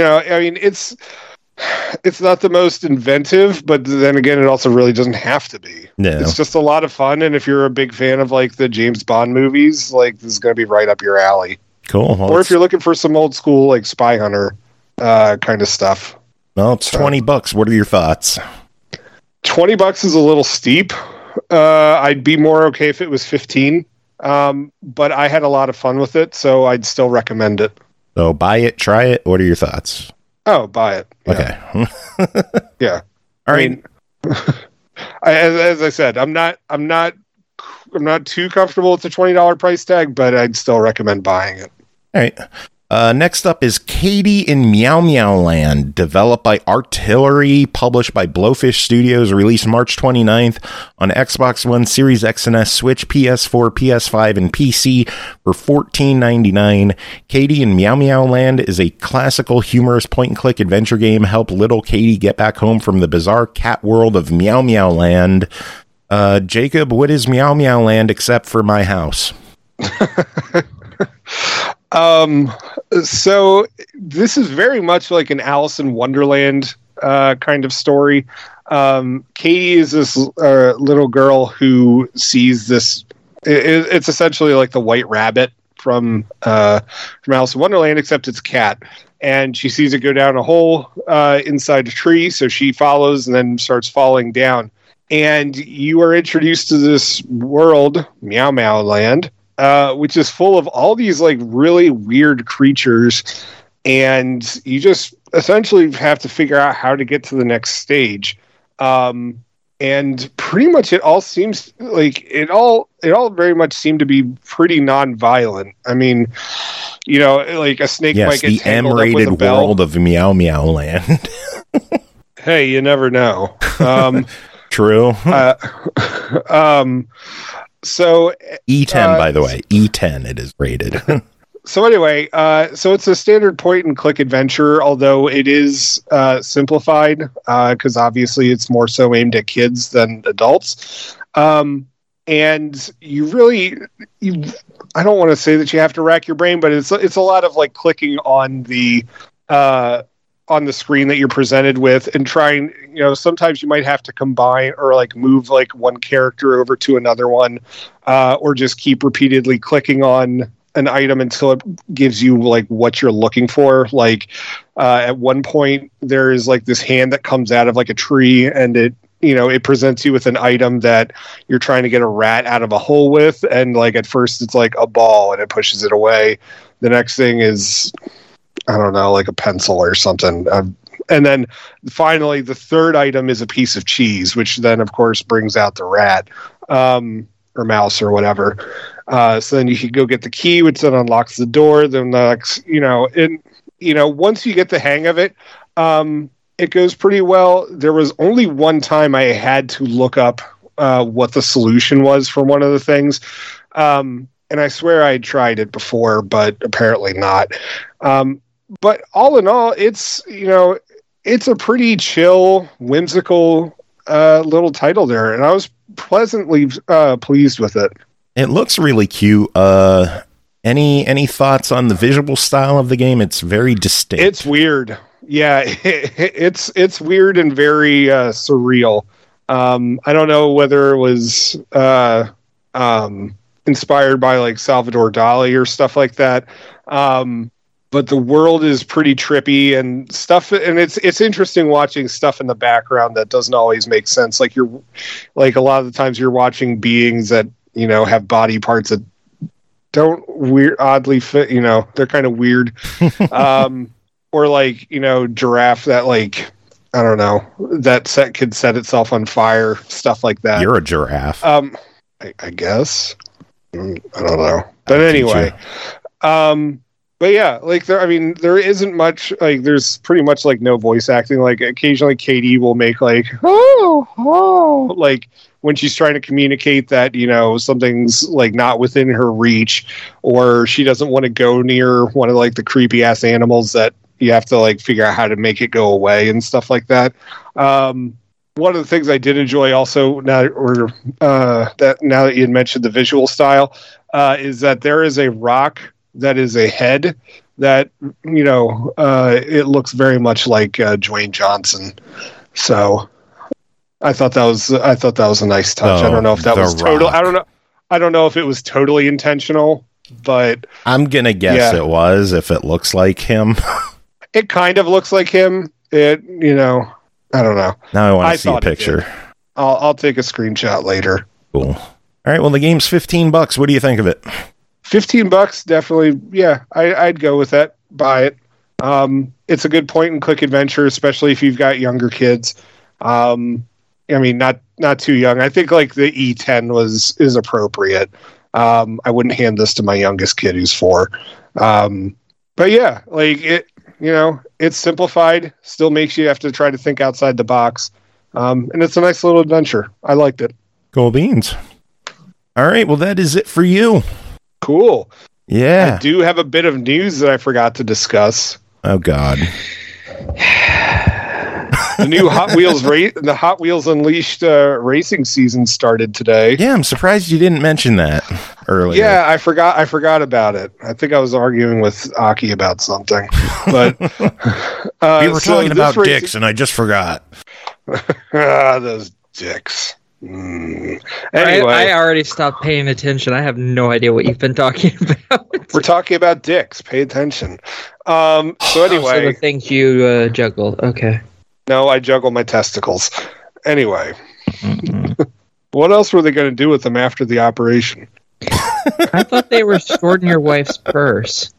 not the most inventive, but then again, it also really doesn't have to be.
No.
It's just a lot of fun, and if you're a big fan of like the James Bond movies, like this is going to be right up your alley.
Cool. Well,
or if you're looking for some old school like Spy Hunter kind of stuff.
Well, it's $20. What are your thoughts?
$20 is a little steep. I'd be more okay if it was 15. But I had a lot of fun with it, so I'd still recommend it.
So buy it, try it. What are your thoughts?
Oh, buy it.
Yeah.
Okay. Yeah.
All right.
As I said, I'm not not too comfortable with the $20 price tag, but I'd still recommend buying it.
All right. Next up is Katie in Meow Meow Land, developed by Artillery, published by Blowfish Studios, released March 29th on Xbox One, Series X and S, Switch, PS4, PS5, and PC for $14.99. Katie in Meow Meow Land is a classical, humorous point-and-click adventure game. Help little Katie get back home from the bizarre cat world of Meow Meow Land. Jacob, what is Meow Meow Land except for my house?
So this is very much like an Alice in Wonderland kind of story. Katie is this little girl who sees this. It's essentially like the White Rabbit from Alice in Wonderland, except it's a cat. And she sees it go down a hole inside a tree, so she follows and then starts falling down. And you are introduced to this world, Meow Meow Land, which is full of all these like really weird creatures, and you just essentially have to figure out how to get to the next stage. And pretty much it all seems like it all very much seemed to be pretty non-violent. I mean, you know, like a snake might get
the
tangled up with a
M-rated
bell.
world of Meow Meow Land.
Hey, you never know.
True.
So
E10, by the way, E10 it is rated.
So anyway, so it's a standard point-and-click adventure, although it is simplified because obviously it's more so aimed at kids than adults. And you really, I don't want to say that you have to rack your brain, but it's a lot of like clicking on the screen that you're presented with and trying, you know, sometimes you might have to combine or like move like one character over to another one, or just keep repeatedly clicking on an item until it gives you like what you're looking for. Like at one point there is like this hand that comes out of like a tree, and it, you know, it presents you with an item that you're trying to get a rat out of a hole with, and like at first it's like a ball and it pushes it away. The next thing is, I don't know, like a pencil or something. And then finally, the third item is a piece of cheese, which then, of course, brings out the rat or mouse or whatever. So then you can go get the key, which then unlocks the door. Then, once you get the hang of it, it goes pretty well. There was only one time I had to look up what the solution was for one of the things. And I swear I had tried it before, but apparently not. But all in all, it's a pretty chill, whimsical little title there, and I was pleasantly pleased with it.
It looks really cute. Any thoughts on the visual style of the game? It's very distinct.
It's weird. Yeah, it's weird and very surreal. I don't know whether it was inspired by like Salvador Dali or stuff like that. But the world is pretty trippy and stuff, and it's interesting watching stuff in the background that doesn't always make sense. Like a lot of the times you're watching beings that, you know, have body parts that don't oddly fit. You know, they're kind of weird. Or like, you know, giraffe that like, I don't know, that could set itself on fire, stuff like that.
You're a giraffe.
I guess. I don't know, but anyway. But yeah, like there isn't much, like there's pretty much like no voice acting. Like occasionally Katie will make like, oh, like when she's trying to communicate that, you know, something's like not within her reach, or she doesn't want to go near one of like the creepy ass animals that you have to like figure out how to make it go away and stuff like that. One of the things I did enjoy also now that you had mentioned the visual style, is that there is a rock that is a head that, you know, it looks very much like Dwayne Johnson. So I thought that was a nice touch. I don't know if that was total. I don't know if it was totally intentional, but
I'm gonna guess it was. If it looks like him,
it kind of looks like him. It, you know, I don't know.
Now I want to see a picture.
I'll take a screenshot later.
Cool. All right. Well, the game's $15. What do you think of it?
$15, definitely. Yeah, I'd go with that. Buy it. It's a good point and click adventure, especially if you've got younger kids. I mean, not too young. I think like the E10 is appropriate. I wouldn't hand this to my youngest kid who's 4. But yeah, like it, it's simplified, still makes you have to try to think outside the box. And it's a nice little adventure. I liked it.
Cool beans. All right. Well, that is it for you.
Cool.
Yeah.
I do have a bit of news that I forgot to discuss.
Oh, God.
The new Hot Wheels Unleashed racing season started today.
Yeah, I'm surprised you didn't mention that earlier.
Yeah, I forgot about it. I think I was arguing with Aki about something. But
we were talking about dicks, and I just forgot.
Those dicks. Anyway,
I already stopped paying attention. I have no idea what you've been talking about.
We're talking about dicks. Pay attention. So anyway,
so the things you juggle. Okay.
No, I juggle my testicles. Anyway, what else were they going to do with them after the operation?
I thought they were stored in your wife's purse.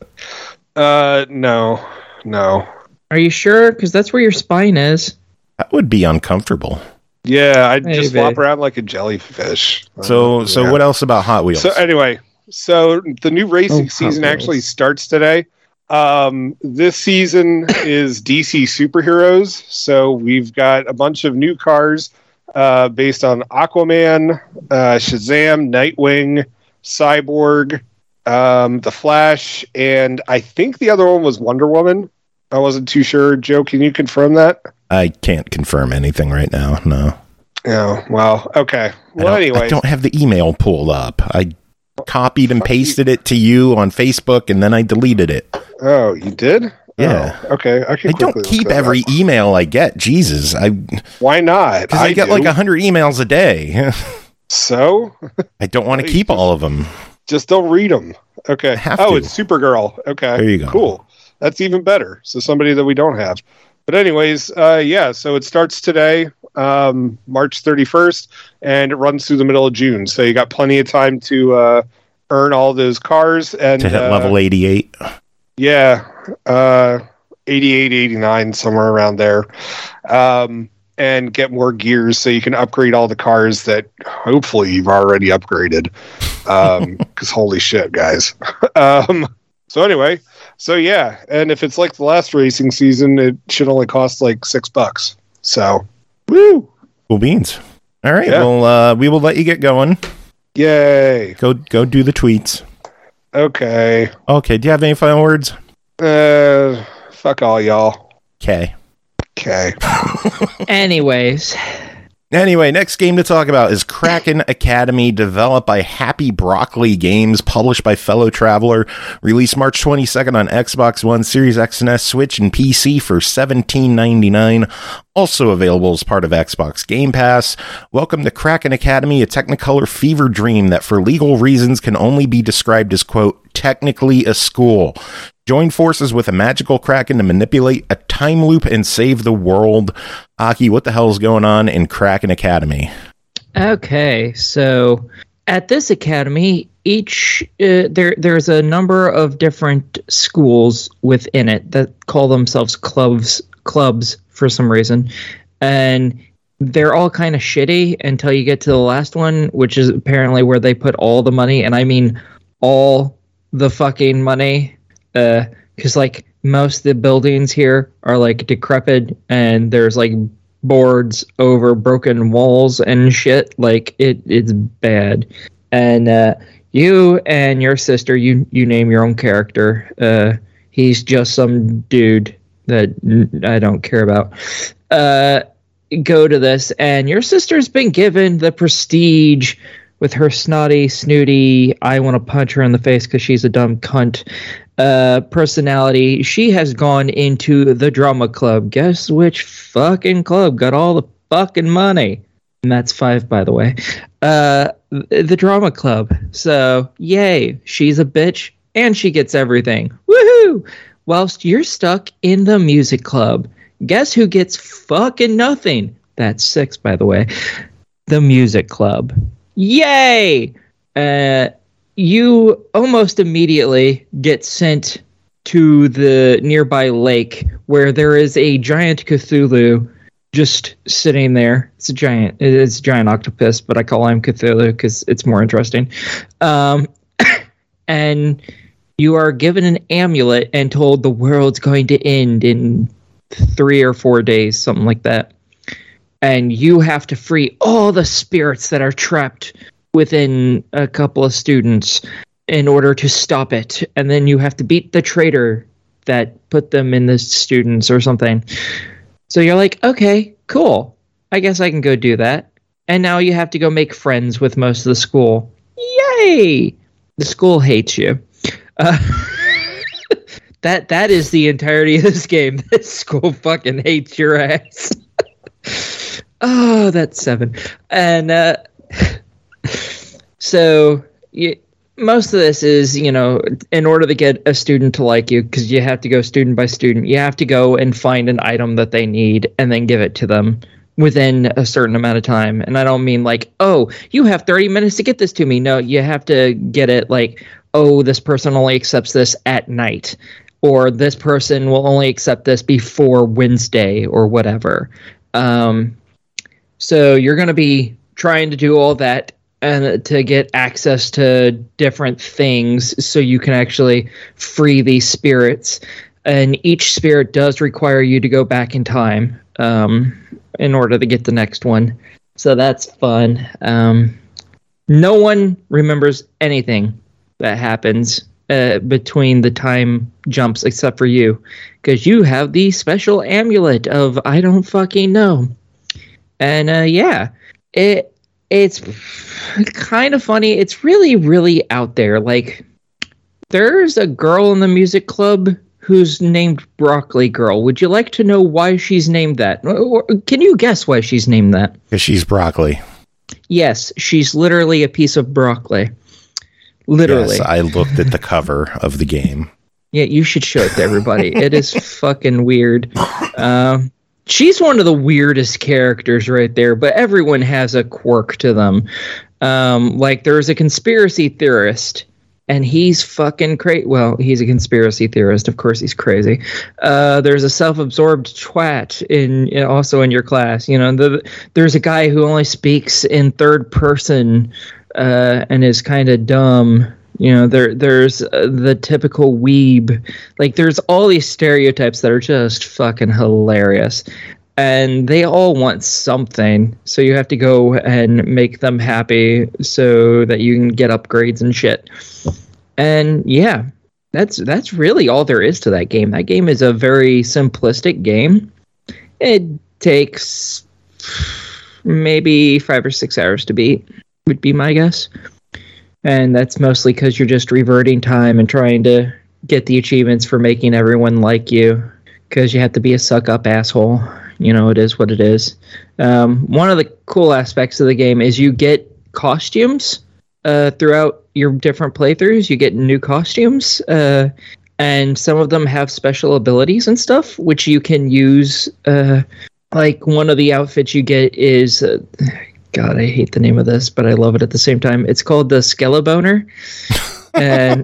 No.
Are you sure? Because that's where your spine is.
That would be uncomfortable.
Yeah, I'd just flop around like a jellyfish.
So what else about Hot Wheels?
So anyway, the new racing season actually starts today. This season is DC Superheroes, so we've got a bunch of new cars based on Aquaman, Shazam, Nightwing, Cyborg, The Flash, and I think the other one was Wonder Woman. I wasn't too sure. Joe, can you confirm that?
I can't confirm anything right now, no.
Oh, well, okay. Well, anyway.
I don't have the email pulled up. I copied and pasted it to you on Facebook, and then I deleted it.
Oh, you did?
Yeah.
Oh, okay. I
don't keep every email I get. Jesus.
Why not?
Because I get like 100 emails a day.
So?
I don't want to keep all of them.
Just don't read them. Okay. It's Supergirl. Okay.
There you go.
Cool. That's even better. So somebody that we don't have. But anyways, so it starts today, March 31st, and it runs through the middle of June. So you got plenty of time to earn all those cars. And
to hit level 88.
Yeah, 88, 89, somewhere around there. And get more gears so you can upgrade all the cars that hopefully you've already upgraded. Because holy shit, guys. So anyway, yeah, and if it's like the last racing season, it should only cost like $6. So, woo!
Cool beans. All right,
yeah.
Well, we will let you get going.
Yay!
Go do the tweets.
Okay.
Do you have any final words?
Fuck all y'all.
Okay. Anyway, next game to talk about is Kraken Academy, developed by Happy Broccoli Games, published by Fellow Traveler, released March 22nd on Xbox One, Series X and S, Switch, and PC for $17.99. Also available as part of Xbox Game Pass. Welcome to Kraken Academy, a Technicolor fever dream that for legal reasons can only be described as, quote, technically a school. Join forces with a magical Kraken to manipulate a time loop and save the world. Aki, what the hell is going on in Kraken Academy?
Okay, so at this academy, there's a number of different schools within it that call themselves clubs for some reason, and they're all kind of shitty until you get to the last one, which is apparently where they put all the money, and I mean all the fucking money. Because like most of the buildings here are like decrepit, and there's like boards over broken walls and shit. Like it's bad. And you and your sister, you name your own character. He's just some dude that I don't care about. Go to this, and your sister's been given the prestige with her snooty, I want to punch her in the face because she's a dumb cunt personality. She has gone into the drama club. Guess which fucking club got all the fucking money? And that's 5, by the way. The drama club. So, yay, she's a bitch, and she gets everything. Woohoo! Whilst you're stuck in the music club. Guess who gets fucking nothing? That's 6, by the way. The music club. Yay! You almost immediately get sent to the nearby lake where there is a giant Cthulhu just sitting there. It's a giant octopus, but I call him Cthulhu because it's more interesting. And you are given an amulet and told the world's going to end in 3 or 4 days, something like that. And you have to free all the spirits that are trapped within a couple of students in order to stop it. And then you have to beat the traitor that put them in the students or something. So you're like, okay, cool. I guess I can go do that. And now you have to go make friends with most of the school. Yay! The school hates you. That is the entirety of this game. This school fucking hates your ass. Oh, that's 7. And so most of this is, in order to get a student to like you, because you have to go student by student, you have to go and find an item that they need and then give it to them within a certain amount of time. And I don't mean like, oh, you have 30 minutes to get this to me. No, you have to get it like, oh, this person only accepts this at night, or this person will only accept this before Wednesday or whatever. So you're going to be trying to do all that and to get access to different things so you can actually free these spirits. And each spirit does require you to go back in time in order to get the next one. So that's fun. No one remembers anything that happens between the time jumps except for you, because you have the special amulet of I don't fucking know. And it's kind of funny. It's really, really out there. Like, there's a girl in the music club who's named Broccoli Girl. Would you like to know why she's named that? Can you guess why she's named that?
Because she's broccoli.
Yes, she's literally a piece of broccoli. Literally.
Yes, I looked at the cover of the game.
Yeah, you should show it to everybody. It is fucking weird. She's one of the weirdest characters right there, but everyone has a quirk to them. Like, there's a conspiracy theorist, and he's fucking crazy. Well, he's a conspiracy theorist. Of course, he's crazy. There's a self-absorbed twat also in your class. There's a guy who only speaks in third person and is kind of dumb. There's the typical weeb. Like, there's all these stereotypes that are just fucking hilarious. And they all want something. So you have to go and make them happy so that you can get upgrades and shit. And yeah, that's really all there is to that game. That game is a very simplistic game. It takes maybe 5 or 6 hours to beat, would be my guess. And that's mostly because you're just reverting time and trying to get the achievements for making everyone like you. Because you have to be a suck-up asshole. It is what it is. One of the cool aspects of the game is you get costumes throughout your different playthroughs. You get new costumes. And some of them have special abilities and stuff, which you can use. Like, one of the outfits you get is... God, I hate the name of this, but I love it at the same time. It's called the Skelebaner, and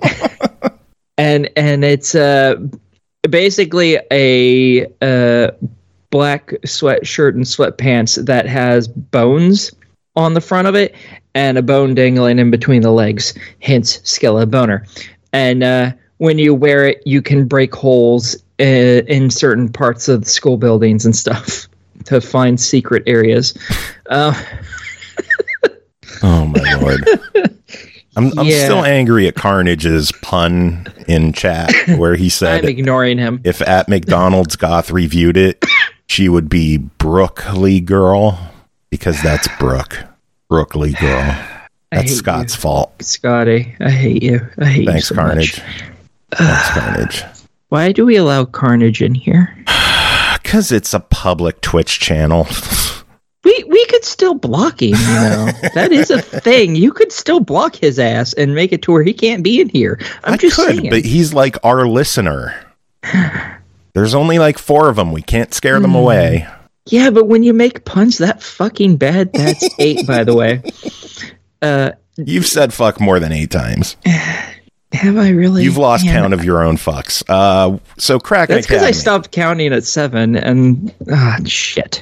it's basically a black sweatshirt and sweatpants that has bones on the front of it and a bone dangling in between the legs. Hence, Skelebaner. And when you wear it, you can break holes in certain parts of the school buildings and stuff to find secret areas.
Oh my lord! I'm still angry at Carnage's pun in chat where he said,
"I'm ignoring him."
If at McDonald's Goth reviewed it, she would be Broccoli Girl, because that's Broccoli Girl. That's Scott's fault.
Scotty, I hate you. I hate
Thanks,
you so
Carnage.
much.
Thanks, Carnage.
Why do we allow Carnage in here?
Because it's a public Twitch channel.
We could still block him, That is a thing. You could still block his ass and make it to where he can't be in here. I could, saying.
But he's like our listener. There's only like 4 of them. We can't scare them away.
Yeah, but when you make puns that fucking bad, that's 8, by the way.
You've said fuck more than 8 times.
Have I really?
You've lost count of your own fucks. So Kraken
That's because I stopped counting at 7, and shit.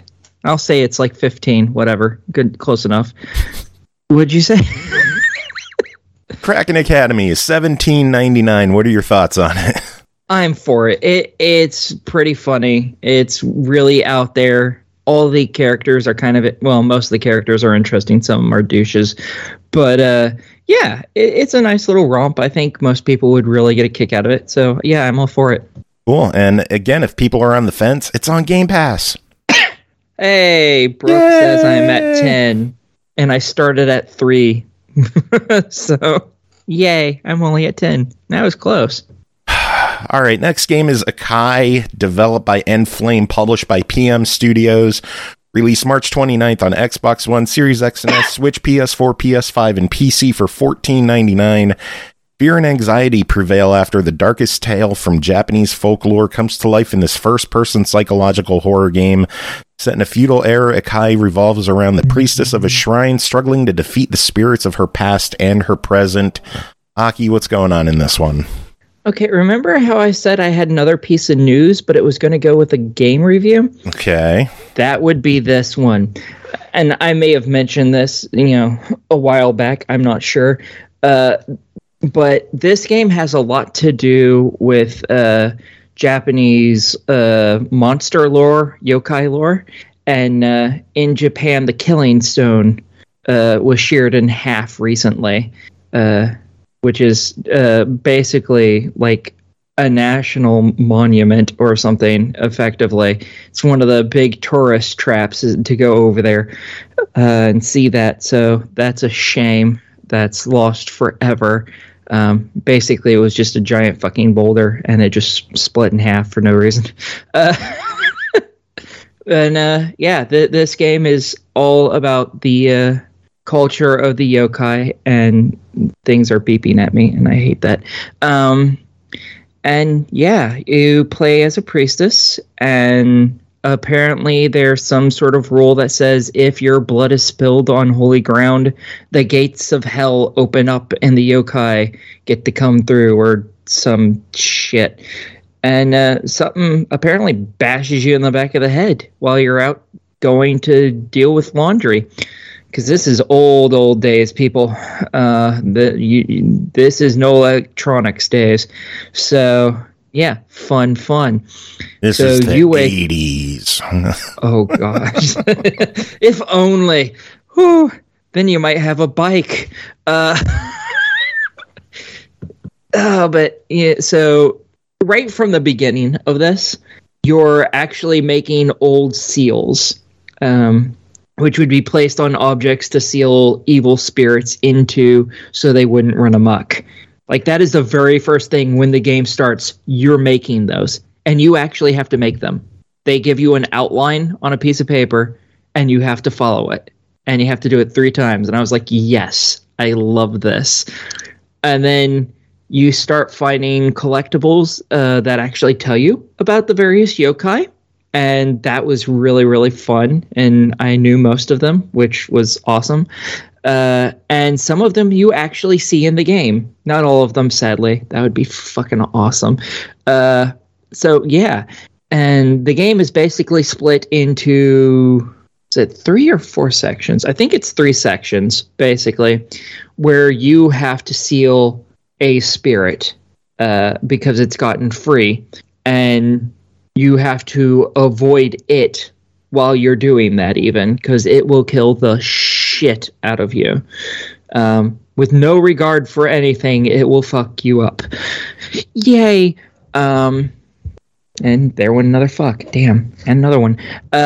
I'll say it's like 15, whatever. Good, close enough. What'd you say?
Kraken Academy is $17.99. What are your thoughts on it?
I'm for it. It's pretty funny. It's really out there. All the characters are kind of, well, most of the characters are interesting. Some of them are douches. But yeah, it's a nice little romp. I think most people would really get a kick out of it. So yeah, I'm all for it.
Cool. And again, if people are on the fence, it's on Game Pass.
Hey, Brooke says I'm at 10 and I started at 3. So yay, I'm only at 10. That was close.
All right, next game is Akai, developed by Enflame, published by PM Studios. Released March 29th on Xbox One, Series X and S, Switch, PS4, PS5, and PC for $14.99. Fear and anxiety prevail after the darkest tale from Japanese folklore comes to life in this first-person psychological horror game. Set in a feudal era, Akai revolves around the priestess of a shrine struggling to defeat the spirits of her past and her present. Aki, what's going on in this one?
Okay, remember how I said I had another piece of news, but it was going to go with a game review?
Okay.
That would be this one. And I may have mentioned this, a while back. I'm not sure. But this game has a lot to do with Japanese monster lore, yokai lore. And in Japan, the Killing Stone was sheared in half recently. Which is basically like a national monument or something, effectively. It's one of the big tourist traps to go over there and see that. So that's a shame. That's lost forever. Basically, it was just a giant fucking boulder, and it just split in half for no reason. This game is all about the culture of the yokai, and things are beeping at me, and I hate that. And yeah, you play as a priestess, and apparently there's some sort of rule that says if your blood is spilled on holy ground, the gates of hell open up and the yokai get to come through, or some shit. And something apparently bashes you in the back of the head while you're out going to deal with laundry. Because this is old days, people. This is no electronics days. So, yeah, fun.
This is the 80s.
Oh, gosh. If only. Whew, then you might have a bike. But, yeah, so right from the beginning of this, you're actually making old seals. Which would be placed on objects to seal evil spirits into so they wouldn't run amok. Like, that is the very first thing when the game starts. You're making those, and you actually have to make them. They give you an outline on a piece of paper, and you have to follow it. And you have to do it 3 times. And I was like, yes, I love this. And then you start finding collectibles that actually tell you about the various yokai. And that was really, really fun. And I knew most of them, which was awesome. And some of them you actually see in the game. Not all of them, sadly. That would be fucking awesome. So, yeah. And the game is basically split into, is it 3 or 4 sections? I think it's 3 sections, basically, where you have to seal a spirit because it's gotten free. And you have to avoid it while you're doing that, even, because it will kill the shit out of you. With no regard for anything, it will fuck you up. Yay! And there went another fuck. Damn. And another one.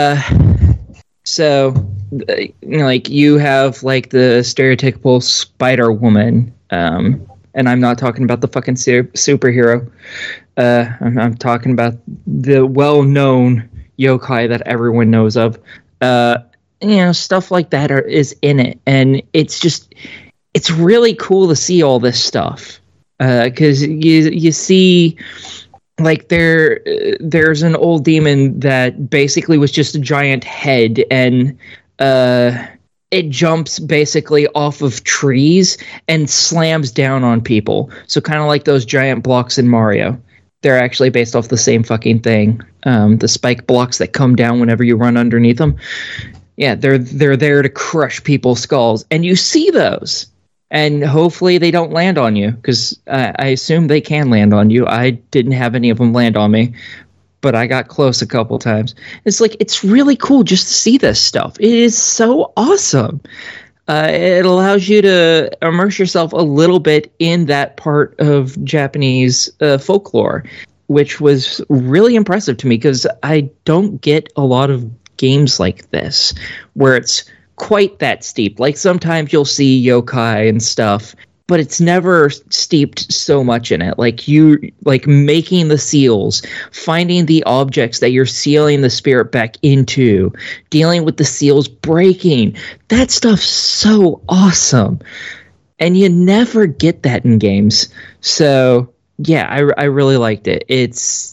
So, like, you have, like, the stereotypical Spider-Woman. And I'm not talking about the fucking superhero. I'm talking about the well-known yokai that everyone knows of. Stuff like that is in it. And it's really cool to see all this stuff. Because you see, like, there's an old demon that basically was just a giant head, and it jumps basically off of trees and slams down on people. So kind of like those giant blocks in Mario. they're actually based off the same fucking thing. The spike blocks that come down whenever you run underneath them. Yeah, they're there to crush people's skulls, and you see those. And hopefully they don't land on you, because I assume they can land on you. I didn't have any of them land on me, but I got close a couple times. It's like, it's really cool just to see this stuff. It is so awesome. It allows you to immerse yourself a little bit in that part of Japanese folklore, which was really impressive to me, because I don't get a lot of games like this where it's quite that steep. Like, sometimes you'll see yokai and stuff, but it's never steeped so much in it. Like, you making the seals, finding the objects that you're sealing the spirit back into, dealing with the seals breaking. That stuff's so awesome. And you never get that in games. So yeah, I really liked it. It's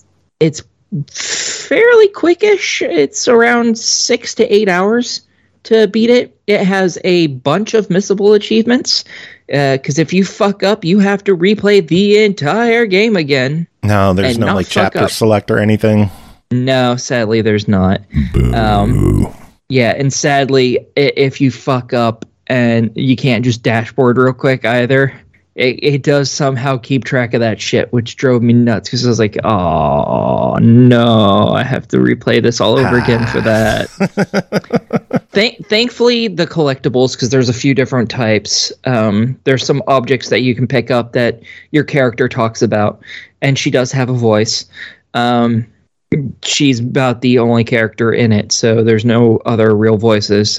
fairly quickish. It's around 6 to 8 hours to beat it. It has a bunch of missable achievements, because if you fuck up, you have to replay the entire game again.
No, there's no like chapter select or anything.
No, sadly, there's not. Yeah, and sadly, if you fuck up and you can't just dashboard real quick either, it does somehow keep track of that shit, which drove me nuts, because I was like, oh no, I have to replay this all over again for that. Thankfully, the collectibles, because there's a few different types, there's some objects that you can pick up that your character talks about, and she does have a voice. She's about the only character in it, so there's no other real voices.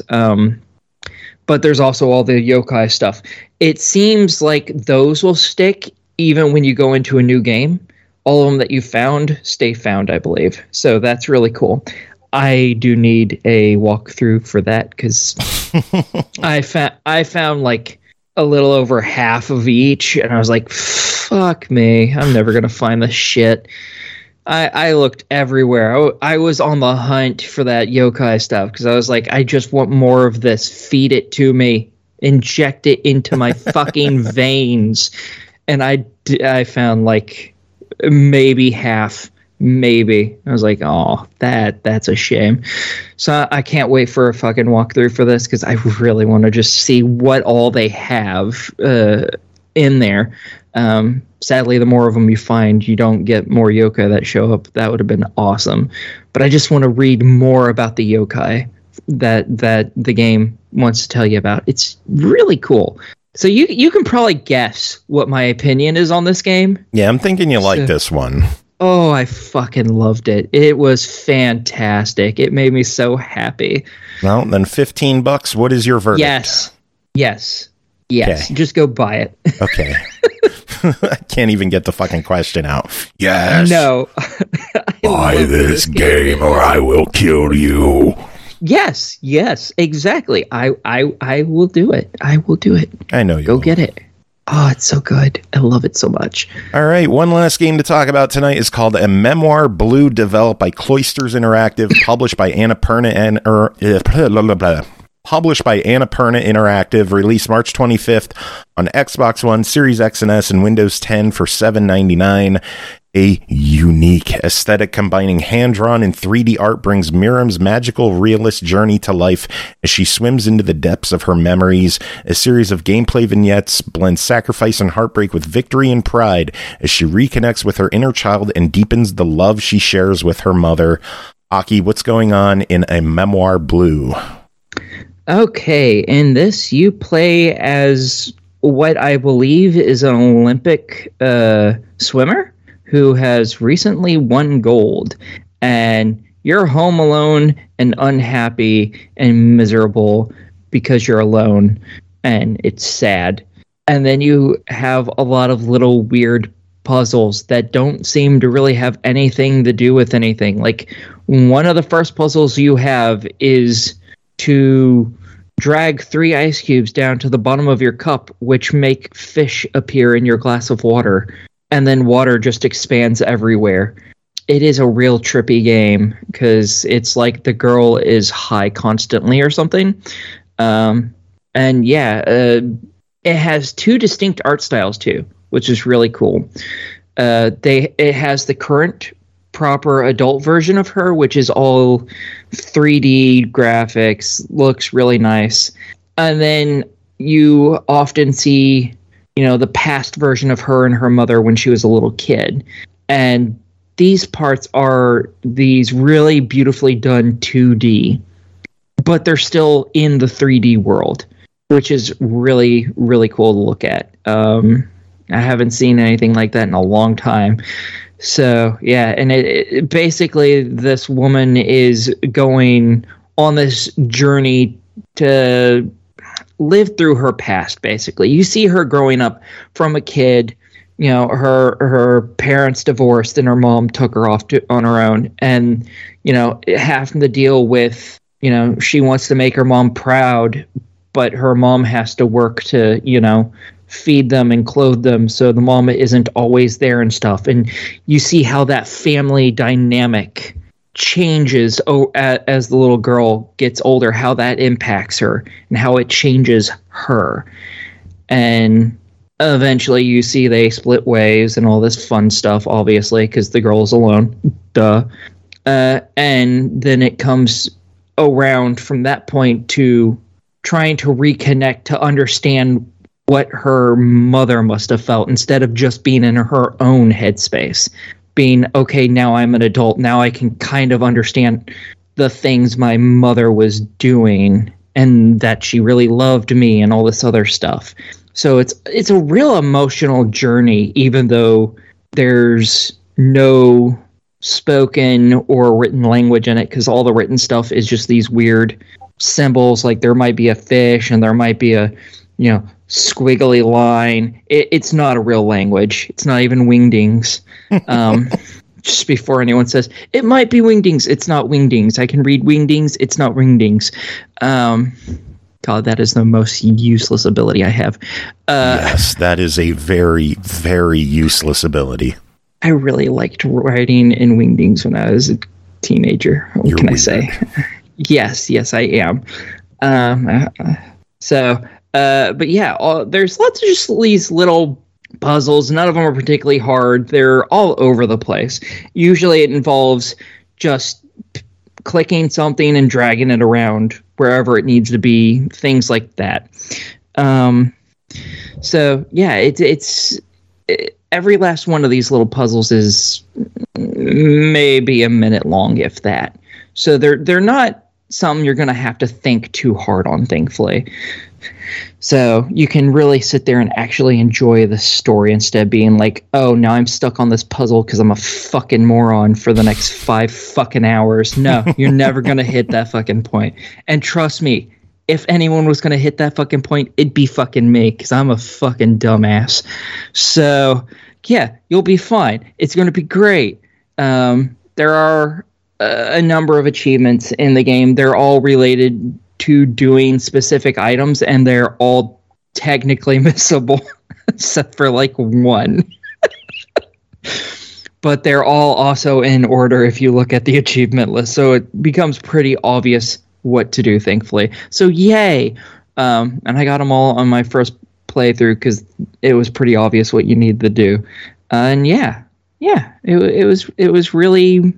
But there's also all the yokai stuff. It seems like those will stick even when you go into a new game. All of them that you found stay found, I believe. So that's really cool. I do need a walkthrough for that, because I found like a little over half of each, and I was like, fuck me, I'm never going to find this shit. I looked everywhere. I was on the hunt for that yokai stuff, because I was like, I just want more of this. Feed it to me. Inject it into my fucking veins. And I found like maybe half. Maybe. I was like, oh, that's a shame. So I can't wait for a fucking walkthrough for this, because I really want to just see what all they have in there. Sadly, the more of them you find, you don't get more yokai that show up. That would have been awesome. But I just want to read more about the yokai that the game wants to tell you about. It's really cool. So you can probably guess what my opinion is on this game.
Yeah, I'm thinking you like this one.
Oh, I fucking loved it. It was fantastic. It made me so happy.
Well, then $15. What is your verdict?
Yes. Okay. Just go buy it.
Okay. I can't even get the fucking question out. Yes.
No.
Buy this game or I will kill you.
Yes, exactly. I will do it. I will do it.
I know you
will.
Go
get it. Oh, it's so good. I love it so much.
All right, one last game to talk about tonight is called A Memoir Blue, developed by Cloisters Interactive, published by Annapurna Interactive, released March 25th on Xbox One, Series X and S, and Windows 10 for $7.99. A unique aesthetic combining hand-drawn and 3D art brings Miriam's magical realist journey to life as she swims into the depths of her memories. A series of gameplay vignettes blend sacrifice and heartbreak with victory and pride as she reconnects with her inner child and deepens the love she shares with her mother. Aki, what's going on in A Memoir Blue?
Okay, in this you play as what I believe is an Olympic swimmer who has recently won gold, and you're home alone and unhappy and miserable because you're alone, and it's sad. And then you have a lot of little weird puzzles that don't seem to really have anything to do with anything. Like, one of the first puzzles you have is to drag 3 ice cubes down to the bottom of your cup, which make fish appear in your glass of water. And then water just expands everywhere. It is a real trippy game, because it's like the girl is high constantly or something. It has 2 distinct art styles too, which is really cool. It has the current proper adult version of her, which is all 3D graphics, looks really nice. And then you often see, the past version of her and her mother when she was a little kid. And these parts are these really beautifully done 2D, but they're still in the 3D world, which is really, really cool to look at. I haven't seen anything like that in a long time. So, yeah, and it basically this woman is going on this journey to live through her past, basically. You see her growing up from a kid. Her parents divorced and her mom took her off on her own. And, having to deal with, she wants to make her mom proud, but her mom has to work to, feed them and clothe them. So the mom isn't always there and stuff. And you see how that family dynamic changes as the little girl gets older, how that impacts her and how it changes her. And eventually you see they split ways and all this fun stuff, obviously, because the girl's alone. Duh. And then it comes around from that point to trying to reconnect to understand what her mother must have felt instead of just being in her own headspace. Being, okay, now I'm an adult. Now I can kind of understand the things my mother was doing and that she really loved me and all this other stuff. So it's a real emotional journey, even though there's no spoken or written language in it, because all the written stuff is just these weird symbols. Like there might be a fish and there might be a, squiggly line. It's not a real language. It's not even Wingdings. Just before anyone says, it might be Wingdings. It's not Wingdings. I can read Wingdings. It's not Wingdings. God, that is the most useless ability I have.
Yes, that is a very, very useless ability.
I really liked writing in Wingdings when I was a teenager. What
You're
can
weird.
I say? Yes, I am. But yeah, there's lots of just these little puzzles. None of them are particularly hard. They're all over the place. Usually it involves just clicking something and dragging it around wherever it needs to be, things like that. So yeah, it's every last one of these little puzzles is maybe a minute long, if that. So they're not something you're going to have to think too hard on, thankfully. So you can really sit there and actually enjoy the story instead of being like, oh, now I'm stuck on this puzzle because I'm a fucking moron for the next 5 fucking hours. No, you're never going to hit that fucking point. And trust me, if anyone was going to hit that fucking point, it'd be fucking me because I'm a fucking dumbass. So, yeah, you'll be fine. It's going to be great. There are a number of achievements in the game. They're all related to doing specific items, and they're all technically missable, except for like one. But they're all also in order if you look at the achievement list, so it becomes pretty obvious what to do, thankfully. So yay! And I got them all on my first playthrough because it was pretty obvious what you need to do. And yeah, it was really.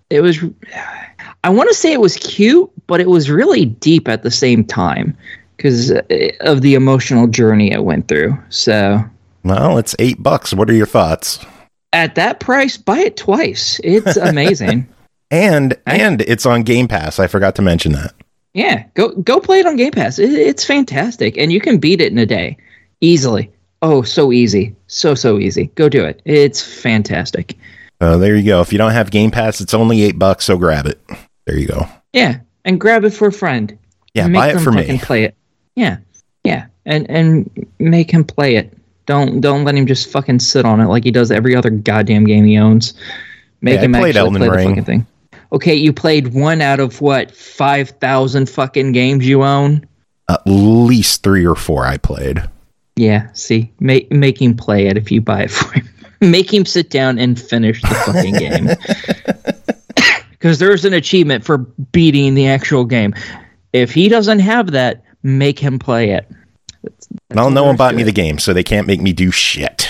I want to say it was cute, but it was really deep at the same time because of the emotional journey it went through. So,
well, it's $8. What are your thoughts?
At that price, buy it twice. It's amazing.
and it's on Game Pass. I forgot to mention that.
Yeah, go play it on Game Pass. It's fantastic, and you can beat it in a day easily. Oh, so easy, so easy. Go do it. It's fantastic.
There you go. If you don't have Game Pass, it's only $8, so grab it. There you go.
Yeah, and grab it for a friend.
Yeah, buy it for me.
And play it. Yeah, and make him play it. Don't let him just fucking sit on it like he does every other goddamn game he owns. Make him actually
Elden
play
Ring.
the fucking thing. Okay, you played one out of what 5,000 fucking games you own?
At least 3 or 4 I played.
Yeah, see, make him play it if you buy it for him. Make him sit down and finish the fucking game. Because there's an achievement for beating the actual game. If he doesn't have that, make him play it.
Well, no one bought me the game, so they can't make me do shit.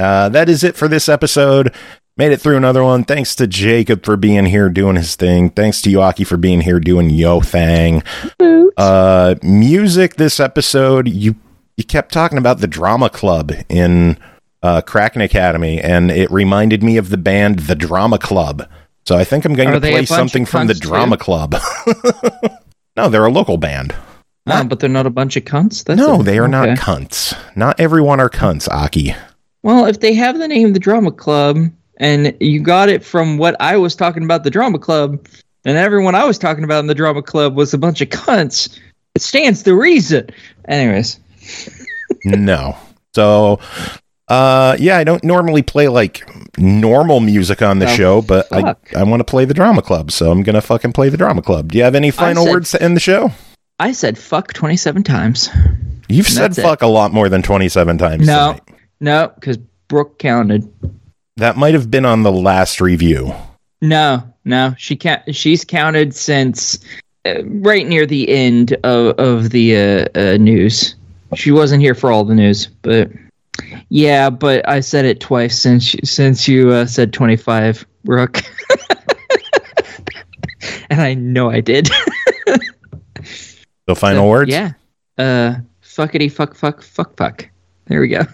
That is it for this episode. Made it through another one. Thanks to Jacob for being here doing his thing. Thanks to you, Aki, for being here doing yo thing. Music this episode, you kept talking about the Drama Club in Kraken Academy, and it reminded me of the band The Drama Club. So I think I'm going to play something from the Drama Club. No, they're a local band.
But they're not a bunch of cunts?
They are not cunts. Not everyone are cunts, Aki.
Well, if they have the name The Drama Club, and you got it from what I was talking about the Drama Club, and everyone I was talking about in the Drama Club was a bunch of cunts, it stands to reason. Anyways.
No. So, I don't normally play, like, normal music on the show, but I want to play the Drama Club, so I'm going to fucking play the Drama Club. Do you have any final words to end the show? I
said fuck 27 times.
You've said fuck a lot more than 27 times tonight.
No, because Brooke counted.
That might have been on the last review. No,
she's counted since right near the end of the news. She wasn't here for all the news, but yeah, but I said it twice since you said 25, Brooke. And I know I did.
The final words?
Yeah. Fuckity fuck fuck fuck fuck. There we go.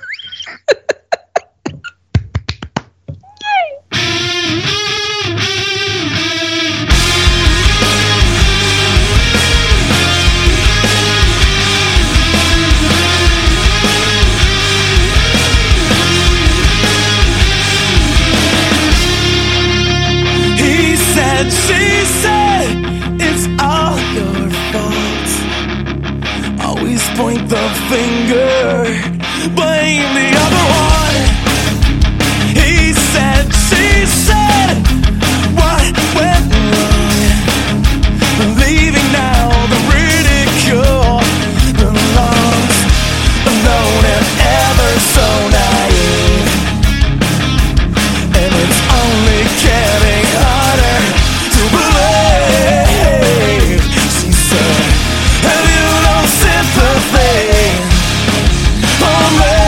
She said, it's all your fault. Always point the finger, blame the other one. He said, she said, what went wrong? Leaving now the ridicule belongs alone and ever so naive. And it's only getting harder to believe. She said, have you no sympathy for me?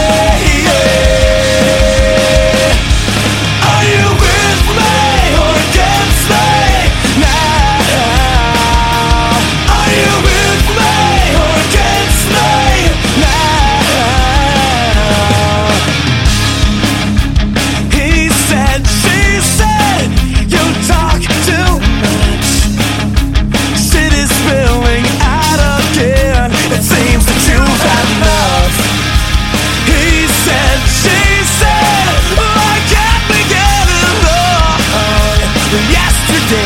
Are you with me or against me now? Are you with me or against me now? He said, she said, you talk too much. Shit is spilling out again. It seems that you've had enough. He said, she said, I can't be getting along. Yesterday